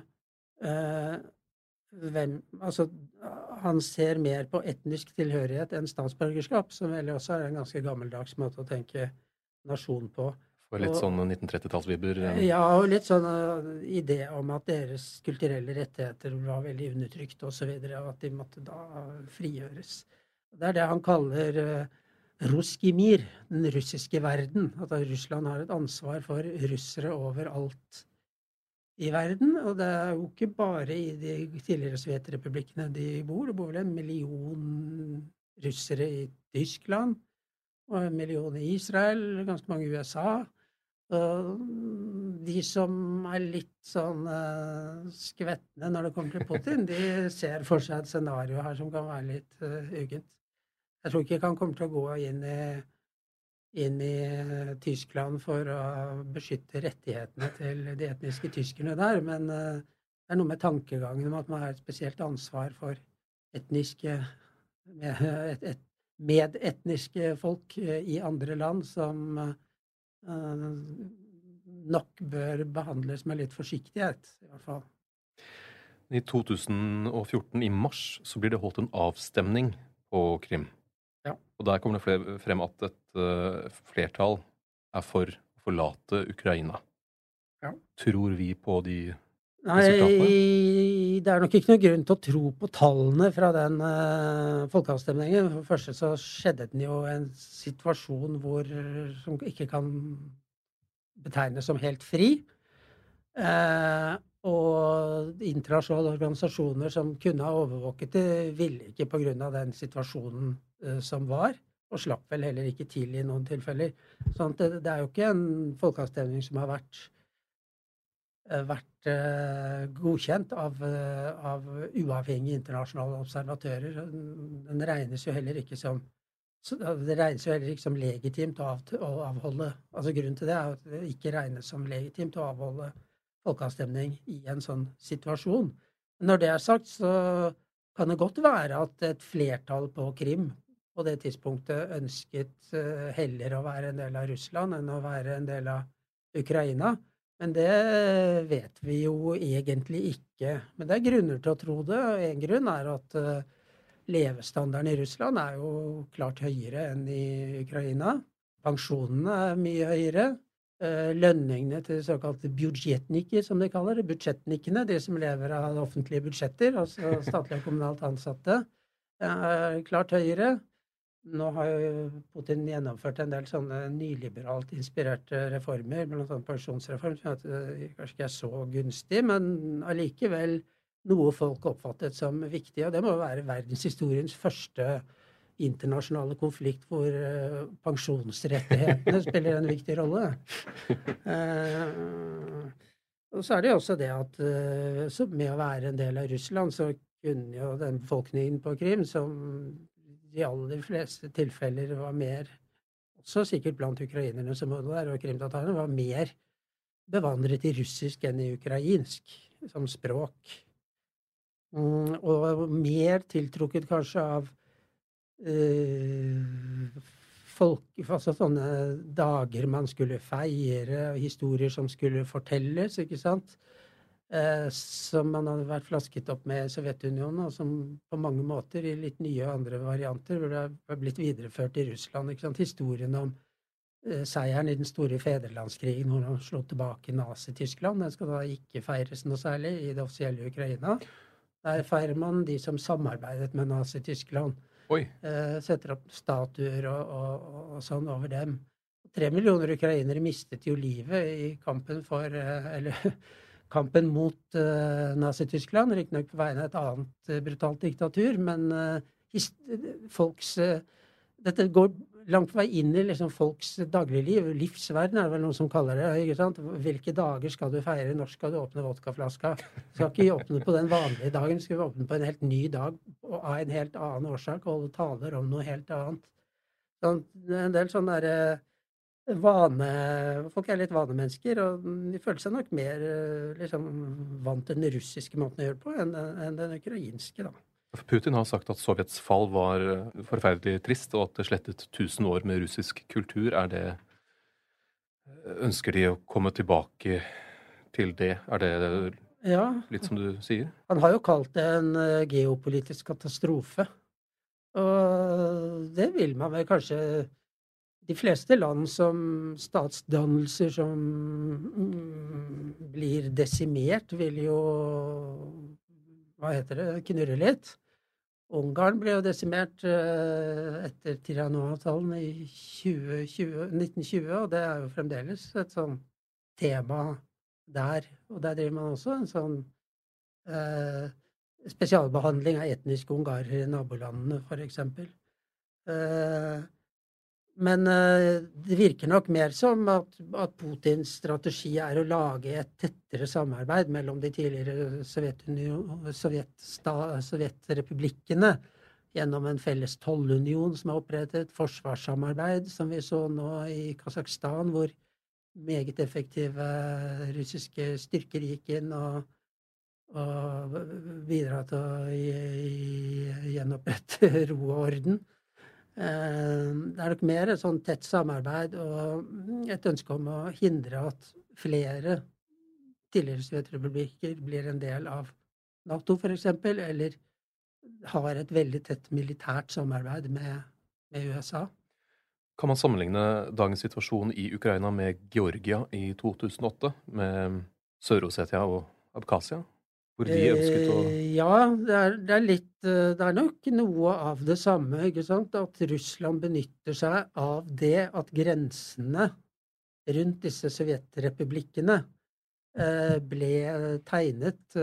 han ser mer på etnisk tilhørighet enn statsborgerskap, som vel også er en ganske gammeldags måte å tenke nasjon på. For litt sånn 1930-tallsvibber? Ja, og litt sånn idé om at deres kulturelle rettigheter var veldig undertrykt og så videre, og at de måtte da frigjøres. Det er det han kaller Ruski mir, den russiske verden. At Russland har et ansvar for russere overalt i verden. Og det er jo ikke bare i de tidligere sovjetrepublikkene de bor. Det bor vel 1 million russere i Tyskland, og 1 million i Israel, ganske mange i USA. Og de som er litt sånn skvettende når det kommer til Putin, de ser for seg et scenario her som kan være litt ugent. Jeg tror ikke han kommer til å gå inn i Tyskland for å beskytte rettighetene til de etniske tyskerne der, men det er noe med tankegangen om at man har et spesielt ansvar for medetniske folk i andre land som nok bør behandles med litt forsiktighet, i hvert fall. I 2014, i mars, så blir det holdt en avstemning på Krim. Ja. Og der kommer det frem at et flertall er for å forlate Ukraina. Ja. Tror vi på de Nei, det er nok ikke noe grunn til å tro på tallene fra den folkeavstemningen. For det første så skjedde den jo en situasjon som ikke kan betegnes som helt fri. Og internasjonale organisasjoner som kunne ha overvåket det, ville ikke på grunn av den situasjonen som var, og slapp vel heller ikke til i noen tilfeller. Sånn at det er jo ikke en folkeavstemning som har vært godkjent av uavhengige internasjonale observatører. Den regnes jo heller ikke som legitimt å avholde. Altså grunnen til det er at det ikke regnes som legitimt å avholde folkeavstemning i en sånn situasjon. Når det er sagt, så kan det godt være at et flertall på Krim på det tidspunktet ønsket heller å være en del av Russland enn å være en del av Ukraina. Men det vet vi jo egentlig ikke. Men det er grunner til å tro det. En grunn er at levestandarden i Russland er jo klart høyere enn i Ukraina. Pensjonene er mye høyere. Lønningene til såkalte budsjettnikker, som de kaller det, budsjettnikkene, de som lever av offentlige budsjetter, altså statlig og kommunalt ansatte, er klart høyere. Nå har jo Putin gjennomført en del sånne nyliberalt inspirerte reformer, blant annet pensjonsreform, som kanskje ikke er så gunstig, men allikevel noe folk oppfattet som viktig, og det må være verdenshistoriens første internasjonale konflikt hvor pensjonsrettighetene spiller en viktig rolle. Og så er det jo også det at med å være en del av Russland, så kunne jo den befolkningen på Krim, som i aller fleste tilfeller var mer, også sikkert blant ukrainerne som var der, og krimtatarene, var mer bevandret i russisk enn i ukrainsk som språk. Og mer tiltrukket kanskje av altså sånne dager man skulle feire, historier som skulle fortelles, ikke sant? Som man hadde vært flasket opp med Sovjetunionen, og som på mange måter i litt nye andre varianter ville ha blitt videreført i Russland, ikke sant? Historien om seieren i den store fedrelandskrigen, hvor han slå tilbake Nazi-Tyskland, den skal da ikke feires noe særlig i det offisielle Ukraina. Der feirer man de som samarbeidet med Nazi-Tyskland. Setter opp statuer og sånn over dem. 3 millioner ukrainere mistet jo livet i kampen kampen mot Nazi-Tyskland, riktignok på vegne av et annet brutalt diktatur, men dette går langt på vei inn i liksom folks dagligliv. Livsverden er det vel noen som kaller det, ikke sant? Hvilke dager skal du feire? Når skal du åpne vodkaflaska? Du skal ikke åpne på den vanlige dagen, du skal åpne på en helt ny dag, og av en helt annen årsak, og holde taler om noe helt annet. Sånn, en del sånne folk er litt vanemennesker, og de føler seg nok mer liksom vant til den russiske måten å gjøre på enn den ukrainske, da. Putin har sagt at Sovjets fall var forferdelig trist, og at det slettet 1000 år med russisk kultur. Ønsker de å komme tilbake til det? Er det litt som du sier? Han har jo kalt det en geopolitisk katastrofe. Og det vil man vel kanskje. De fleste land som statsdannelser som blir desimert, vil jo knurre litt. Ungarn ble jo desimert etter Tirana-avtalen i 1920, og det er jo fremdeles et sånn tema der. Og der driver man også en sånn spesialbehandling av etniske ungarere i nabolandene, for eksempel. Men det virker nok mer som at Putins strategi er å lage et tettere samarbeid mellom de tidligere sovjetrepublikkene gjennom en felles tollunion som er opprettet, forsvarssamarbeid som vi så nå i Kasakhstan, hvor meget effektive russiske styrker gikk inn og bidra til å gjenopprette ro og orden. Det er nok mer et sånn tett samarbeid og et ønske om å hindre at flere tidligere sovjetrepublikker blir en del av NATO, for eksempel, eller har et veldig tett militært samarbeid med USA. Kan man sammenligne dagens situasjon i Ukraina med Georgia i 2008, med Sør-Ossetia og Abkhazia? Hvor de ønsket å... Ja, det er nok noe av det samme, ikke sant? At Russland benytter seg av det at grensene rundt disse sovjetrepublikkene ble tegnet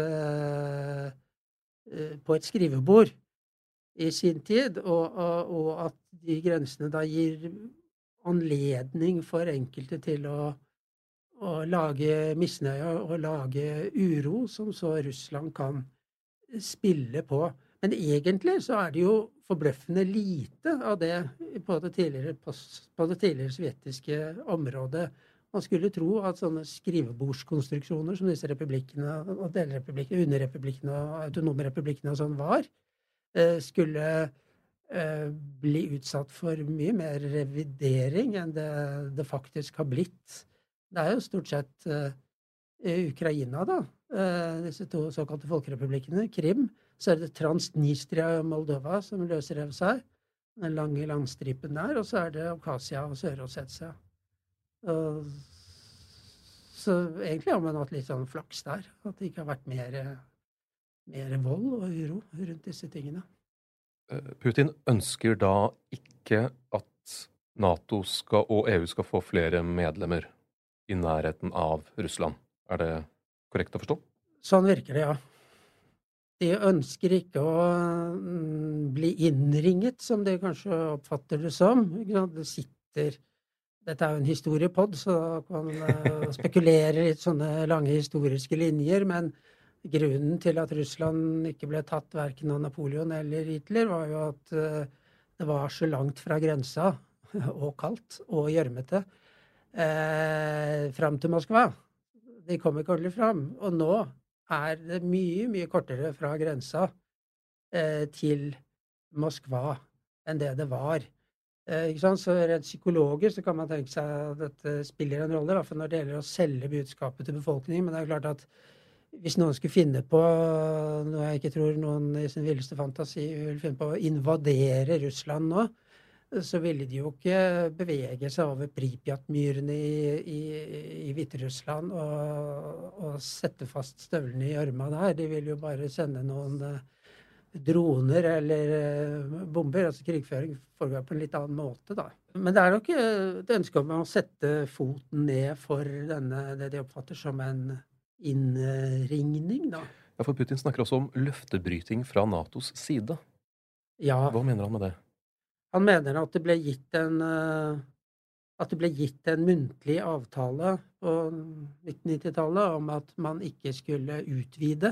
på et skrivebord i sin tid, og at de grensene da gir anledning for enkelte til å lage misnøye og lage uro, som så Russland kan spille på. Men egentlig så er det jo forbløffende lite av det på det tidligere sovjetiske området. Man skulle tro at sånne skrivebordskonstruksjoner som disse republikkene og delrepublikkene, underrepublikkene og autonome republikkene og sånn var, skulle bli utsatt for mye mer revidering enn det faktisk har blitt. Det er jo stort sett Ukraina, da, disse to såkalte folkerepublikkene, Krim, så er det Transnistria og Moldova som løser av seg, den lange landstripen der, og så er det Abkhazia og Sør-Ossetia. Så egentlig har man hatt litt sånn flaks der, at det ikke har vært mer vold og uro rundt disse tingene. Putin ønsker da ikke at NATO og EU skal få flere medlemmer i nærheten av Russland. Er det korrekt å forstå? Sånn virker det, ja. De ønsker ikke å bli innringet, som de kanskje oppfatter det som. Dette er jo en historiepod, så kan man spekulere litt sånne lange historiske linjer, men grunnen til at Russland ikke ble tatt hverken av Napoleon eller Hitler, var jo at det var så langt fra grensa, og kaldt, og gjørmete, fram til Moskva. De kom ikke ordentlig fram. Og nå er det mye kortere fra grensa til Moskva enn det var. Ikke sant? Så rent psykologisk så kan man tenke seg at dette spiller en rolle, i hvert fall når det gjelder å selge budskapet til befolkningen. Men det er klart at hvis noen skulle finne på, noe jeg ikke tror noen i sin villeste fantasi vil finne på, å invadere Russland nå, så ville de jo ikke bevege seg over Pripyat-myrene i Hviterussland og sette fast støvlene i gjørma der. De ville jo bare sende noen droner eller bomber. Altså krigføring foregår på en litt annen måte, da. Men det er nok et ønske om å sette foten ned for det de oppfatter som en innringning, da. Ja, for Putin snakker også om løftebryting fra NATOs side. Ja. Hva mener han med det? Han mener at det ble gitt en muntlig avtale på 1990-tallet om at man ikke skulle utvide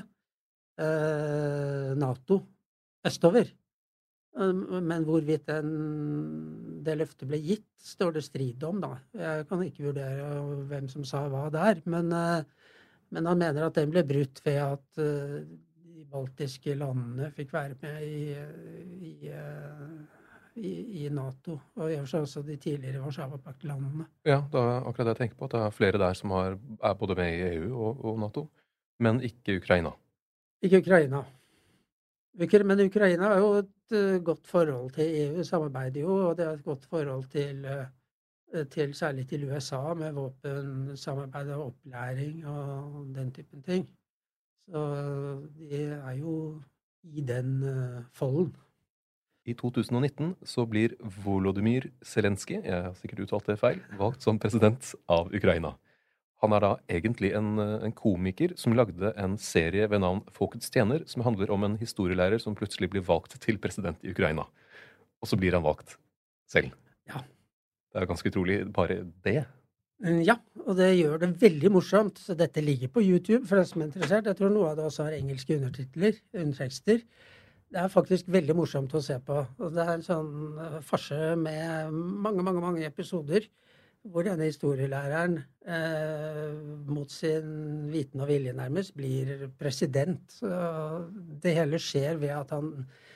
NATO østover. Men hvorvidt det løftet ble gitt, står det strid om, da. Jeg kan ikke vurdere hvem som sa hva der, men han mener at den ble brutt ved at de baltiske landene fikk være med i NATO, og i og for seg også de tidligere Warszawapakt-landene. Ja, det er akkurat det jeg tenker på, at det er flere der som er både med i EU og NATO, men ikke Ukraina. Ikke Ukraina. Men Ukraina har jo et godt forhold til EU, samarbeider jo, og det er et godt forhold til særlig til USA med våpensamarbeid og opplæring og den typen ting. Så de er jo i den folden. I 2019 så blir Volodymyr Zelenskyj, jeg har sikkert uttalt det feil, valgt som president av Ukraina. Han er da egentlig en komiker som lagde en serie ved navn Folkets tjener, som handler om en historielærer som plutselig blir valgt til president i Ukraina. Og så blir han valgt selv. Ja. Det er ganske utrolig bare det. Ja, og det gjør det veldig morsomt. Så dette ligger på YouTube for deg som er interessert. Jeg tror noe av det også har engelske undertekster. Det er faktisk veldig morsomt å se på. Og det er en sånn farse med mange episoder hvor denne historielæreren mot sin viten og vilje nærmest blir president. Det hele skjer ved at han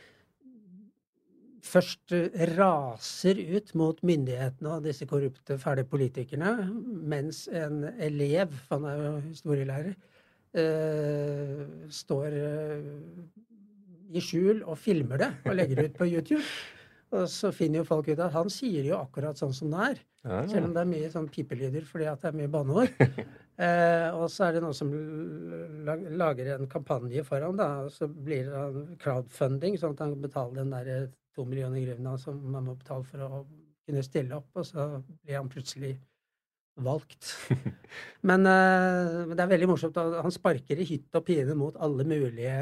først raser ut mot myndighetene og disse korrupte, fæle politikerne, mens en elev, han er jo historielærer, står i skjul og filmer det og legger det ut på YouTube. Og så finner jo folk ut at han sier jo akkurat sånn som det er. Selv om det er mye sånn pipelyder fordi at det er mye banneord. Og så er det noen som lager en kampanje for ham, da. Og så blir det crowdfunding, sånn at han betaler den der 2 millioner grunner som man må betale for å kunne stille opp. Og så blir han plutselig valgt. Men det er veldig morsomt. Han sparker i hytt og pine mot alle mulige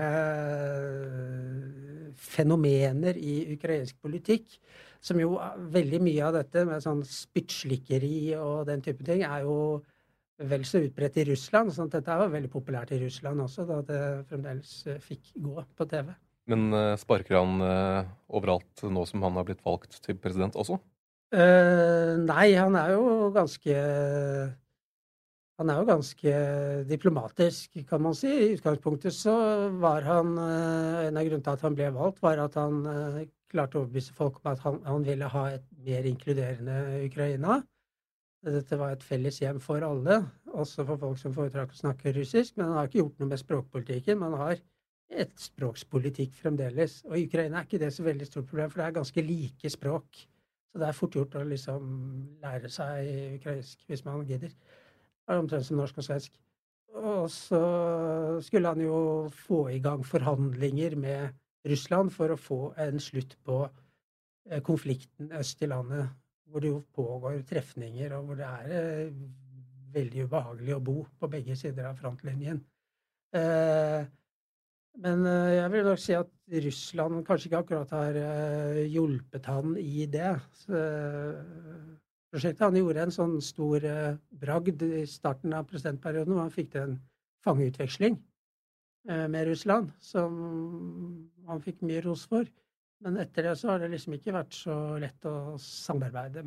fenomener i ukrainsk politikk, som jo veldig mye av dette med sånn spyttslikkeri og den type ting er jo vel så utbredt i Russland, sånn at dette var veldig populært i Russland også, da det fremdeles fikk gå på TV. Men sparker han overalt nå som han har blitt valgt til president også? Nei, han er jo ganske diplomatisk, kan man si. I utgangspunktet så var han, en av grunnene til at han ble valgt, var at han klarte å overbevise folk om at han ville ha et mer inkluderende Ukraina. Dette var et felles hjem for alle, også for folk som foretrekker å snakke russisk, men han har ikke gjort noe med språkpolitikken. Man har et språkspolitikk fremdeles, og i Ukraina er ikke det så veldig stort problem, for det er ganske like språk. Så det er fort gjort å liksom lære seg ukrainsk hvis man gidder. Det er omtrent som norsk og svensk. Og så skulle han jo få i gang forhandlinger med Russland for å få en slutt på konflikten øst i landet, hvor det jo pågår trefninger, og hvor det er veldig ubehagelig å bo på begge sider av frontlinjen. Men jeg vil nok si at Russland kanskje ikke akkurat har hjulpet han i det. Prosjektet han gjorde en sånn stor bragd i starten av presidentperioden, hvor han fikk til en fangeutveksling med Russland, som han fikk mye ros for. Men etter det så har det liksom ikke vært så lett å samarbeide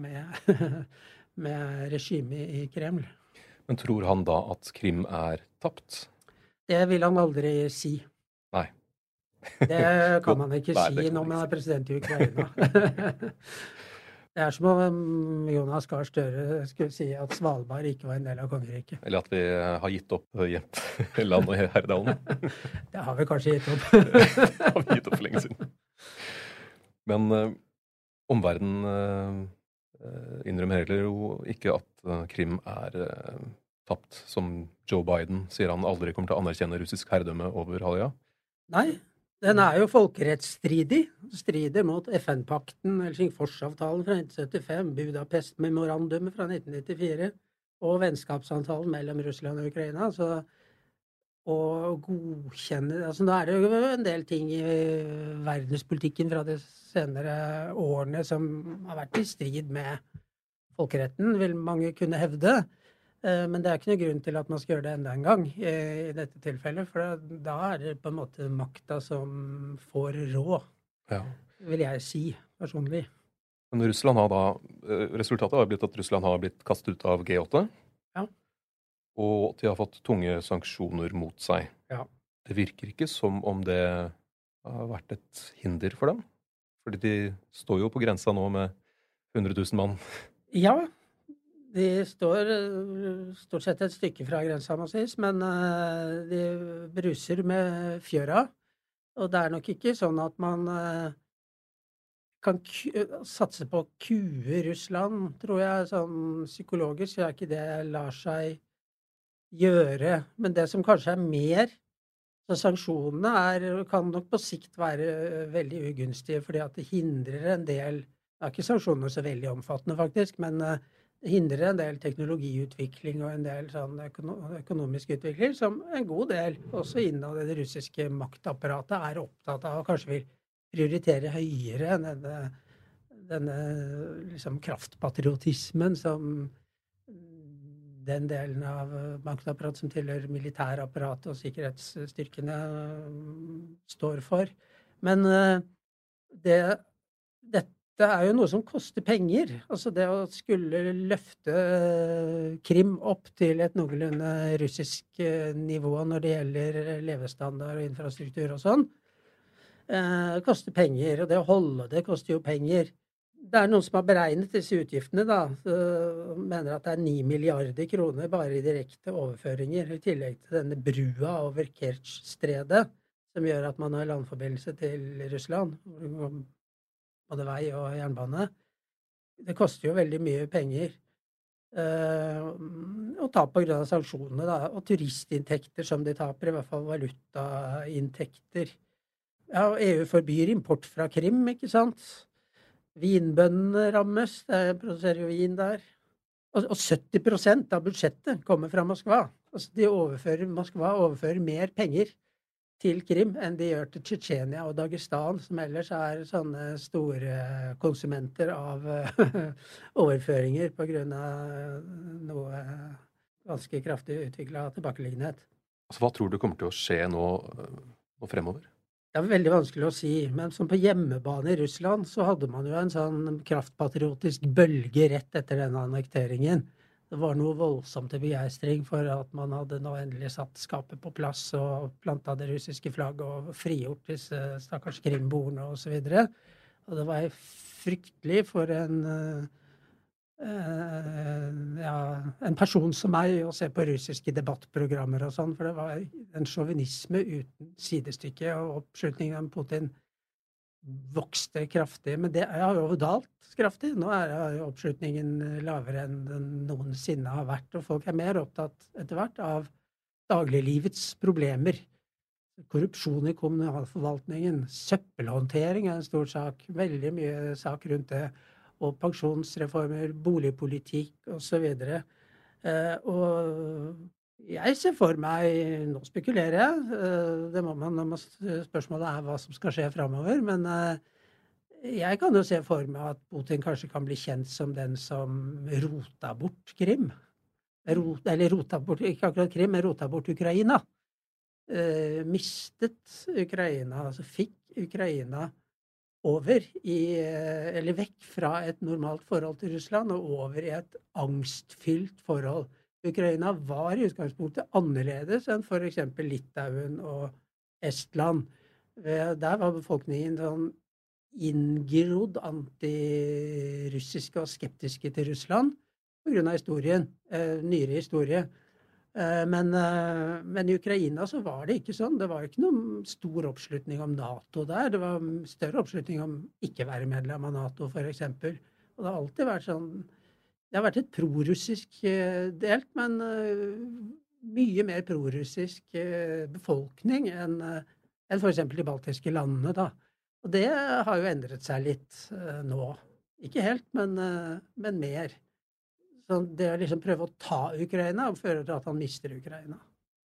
med regimet i Kreml. Men tror han da at Krim er tapt? Det vil han aldri si. Nei. Det kan man ikke Nei, si det kan når man man ikke er president i Ukraina. Det som om Jonas Gahr Støre skulle si at Svalbard ikke var en del av kongeriket. Eller at vi har gitt opp hjem land og herredalen. Det har vi kanskje gitt opp. Det har vi gitt opp for lenge siden. Men omverdenen innrømmer heller jo ikke at Krim tapt, som Joe Biden sier han aldri kommer til å anerkjenne russisk herredømme over halvøya. Nei, den er jo folkerettsstridig. Strider mot FN-pakten, Helsingforsavtalen fra 1975, Budapest-memorandumet fra 1994 og vennskapsavtalen mellom Russland og Ukraina. Så å godkjenne nå er det jo en del ting i verdenspolitikken fra de senere årene som har vært i strid med folkeretten, vil mange kunne hevde. Men det er ikke noe grunn til at man skal gjøre det enda en gang i dette tilfellet, for da er det på en måte makta som får råd, vil jeg si personlig. Men Russland har resultatet har blitt at Russland har blitt kastet ut av G8, og de har fått tunge sanksjoner mot seg. Ja. Det virker ikke som om det har vært et hinder for dem, fordi de står jo på grensa nå med 100 000 mann. Ja, de står stort sett et stykke fra grensa, må sies, men de bruser med fjøra. Og det er nok ikke sånn at man kan satse på å kue Russland, tror jeg, sånn psykologisk. Så er ikke det lar seg gjøre. Men det som kanskje er mer, så sanksjonene kan nok på sikt være veldig ugunstige, fordi at det hindrer en del, det er ikke sanksjonene så veldig omfattende faktisk, men det hindrer en del teknologiutvikling og en del sånn økonomisk utvikling, som en god del, også innad i det russiske maktapparatet, er opptatt av og kanskje vil prioritere høyere enn denne liksom kraftpatriotismen som den delen av maktapparatet som tilhører militærapparatet og sikkerhetsstyrkene står for. Men dette er jo noe som koster penger. Altså det å skulle løfte Krim opp til et noenlunde russisk nivå når det gjelder levestandard og infrastruktur og sånn, koster penger. Og det å holde det koster jo penger. Det er noen som har beregnet disse utgiftene, da. Mener at det er 9 milliarder kroner bare i direkte overføringer, i tillegg til denne brua over Kertsj-stredet, som gjør at man har landforbindelse til Russland, både vei og jernbane. Det koster jo veldig mye penger å ta på grunn av sanksjonene, da, og turistinntekter som de taper, i hvert fall valutainntekter. Ja, og EU forbyr import fra Krim, ikke sant? Vinbøndene rammes, det produserer jo vin der. Og 70% av budsjettet kommer fra Moskva. Altså Moskva overfører mer penger til Krim enn de gjør til Tsjetsjenia og Dagestan, som ellers er sånne store konsumenter av overføringer på grunn av noe ganske kraftig utviklet tilbakeliggenhet. Altså, hva tror du kommer til å skje nå fremover? Det er veldig vanskelig å si, men som på hjemmebane i Russland så hadde man jo en sånn kraftpatriotisk bølge rett etter denne annekteringen. Det var noe voldsomt til begeistring for at man hadde nå endelig satt skapet på plass og plantet det russiske flagget og frigjort disse stakkars krimboerne og så videre. Og det var fryktelig for en person som meg å se på russiske debattprogrammer og sånn, for det var en sjåvinisme uten sidestykke, og oppslutningen om Putin vokste kraftig, men det har jo dalt kraftig. Nå er oppslutningen lavere enn den noensinne har vært, og folk er mer opptatt etter hvert av dagliglivets problemer. Korrupsjon i kommunalforvaltningen, søppelhåndtering er en stor sak, veldig mye sak rundt det, og pensjonsreformer, boligpolitikk og så videre. Og jeg ser for meg, nå spekulerer jeg, det må man når spørsmålet er hva som skal skje fremover, men jeg kan jo se for meg at Putin kanskje kan bli kjent som den som rota bort Krim. Eller rota bort, ikke akkurat Krim, men rota bort Ukraina. Mistet Ukraina, altså fikk Ukraina over eller vekk fra et normalt forhold til Russland og over i et angstfylt forhold Ukraina var i utgangspunktet annerledes enn for eksempel Litauen og Estland. Der var befolkningen sånn inngrodd antirussiske og skeptiske til Russland på grunn av historien, nyere historie. Men i Ukraina så var det ikke sånn. Det var ikke noen stor oppslutning om NATO der. Det var større oppslutning om ikke være medlem av NATO, for eksempel. Og det har alltid vært sånn, det har vært et prorussisk delt, men mye mer prorussisk befolkning enn for eksempel de baltiske landene da. Og det har jo endret seg litt nå. Ikke helt, men mer. Så det å liksom prøve å ta Ukraina fører til at han mister Ukraina.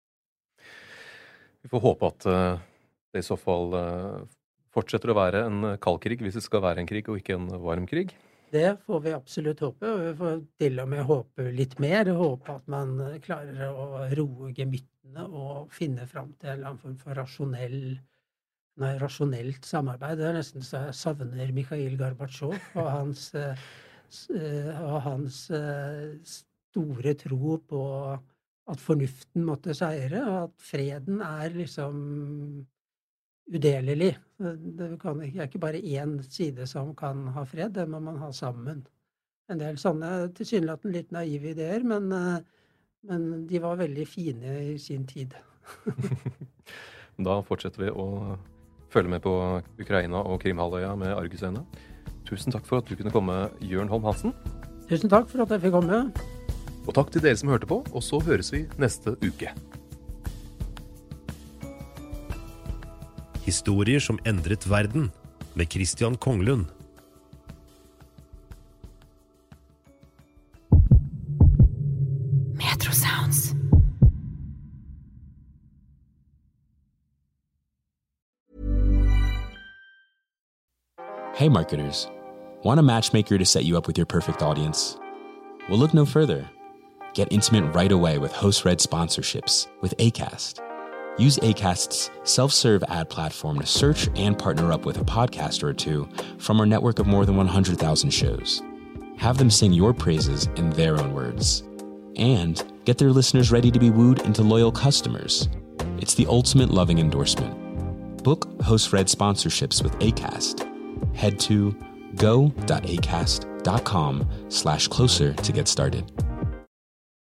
Vi får håpe at det i så fall fortsetter å være en kald krig, hvis det skal være en krig og ikke en varm krig. Det får vi absolutt håpe, og vi får til og med håpe litt mer, og håpe at man klarer å roe gemyttene og finne fram til en eller annen form for rasjonelt samarbeid. Det er nesten så jeg savner Mikhail Gorbatsjov og hans store tro på at fornuften måtte seire, og at freden er liksom udelelig. Det er ikke bare én side som kan ha fred, det må man ha sammen. En del sånne tilsynelatende litt naive ideer, men de var veldig fine i sin tid. Da fortsetter vi å følge med på Ukraina og Krimhalvøya med argusøyne. Tusen takk for at du kunne komme, Jørn Holm Hansen. Tusen takk for at jeg fikk komme. Og takk til dere som hørte på, og så høres vi neste uke. Historier som endret verden, med Christian Konglund. Metro Sounds. Hey marketers, want a matchmaker to set you up with your perfect audience? Well, look no further. Get intimate right away with host-read sponsorships with Acast. Use Acast's self-serve ad platform to search and partner up with a podcaster or two from our network of more than 100,000 shows. Have them sing your praises in their own words. And get their listeners ready to be wooed into loyal customers. It's the ultimate loving endorsement. Book host-read sponsorships with Acast. Head to go.acast.com/closer to get started.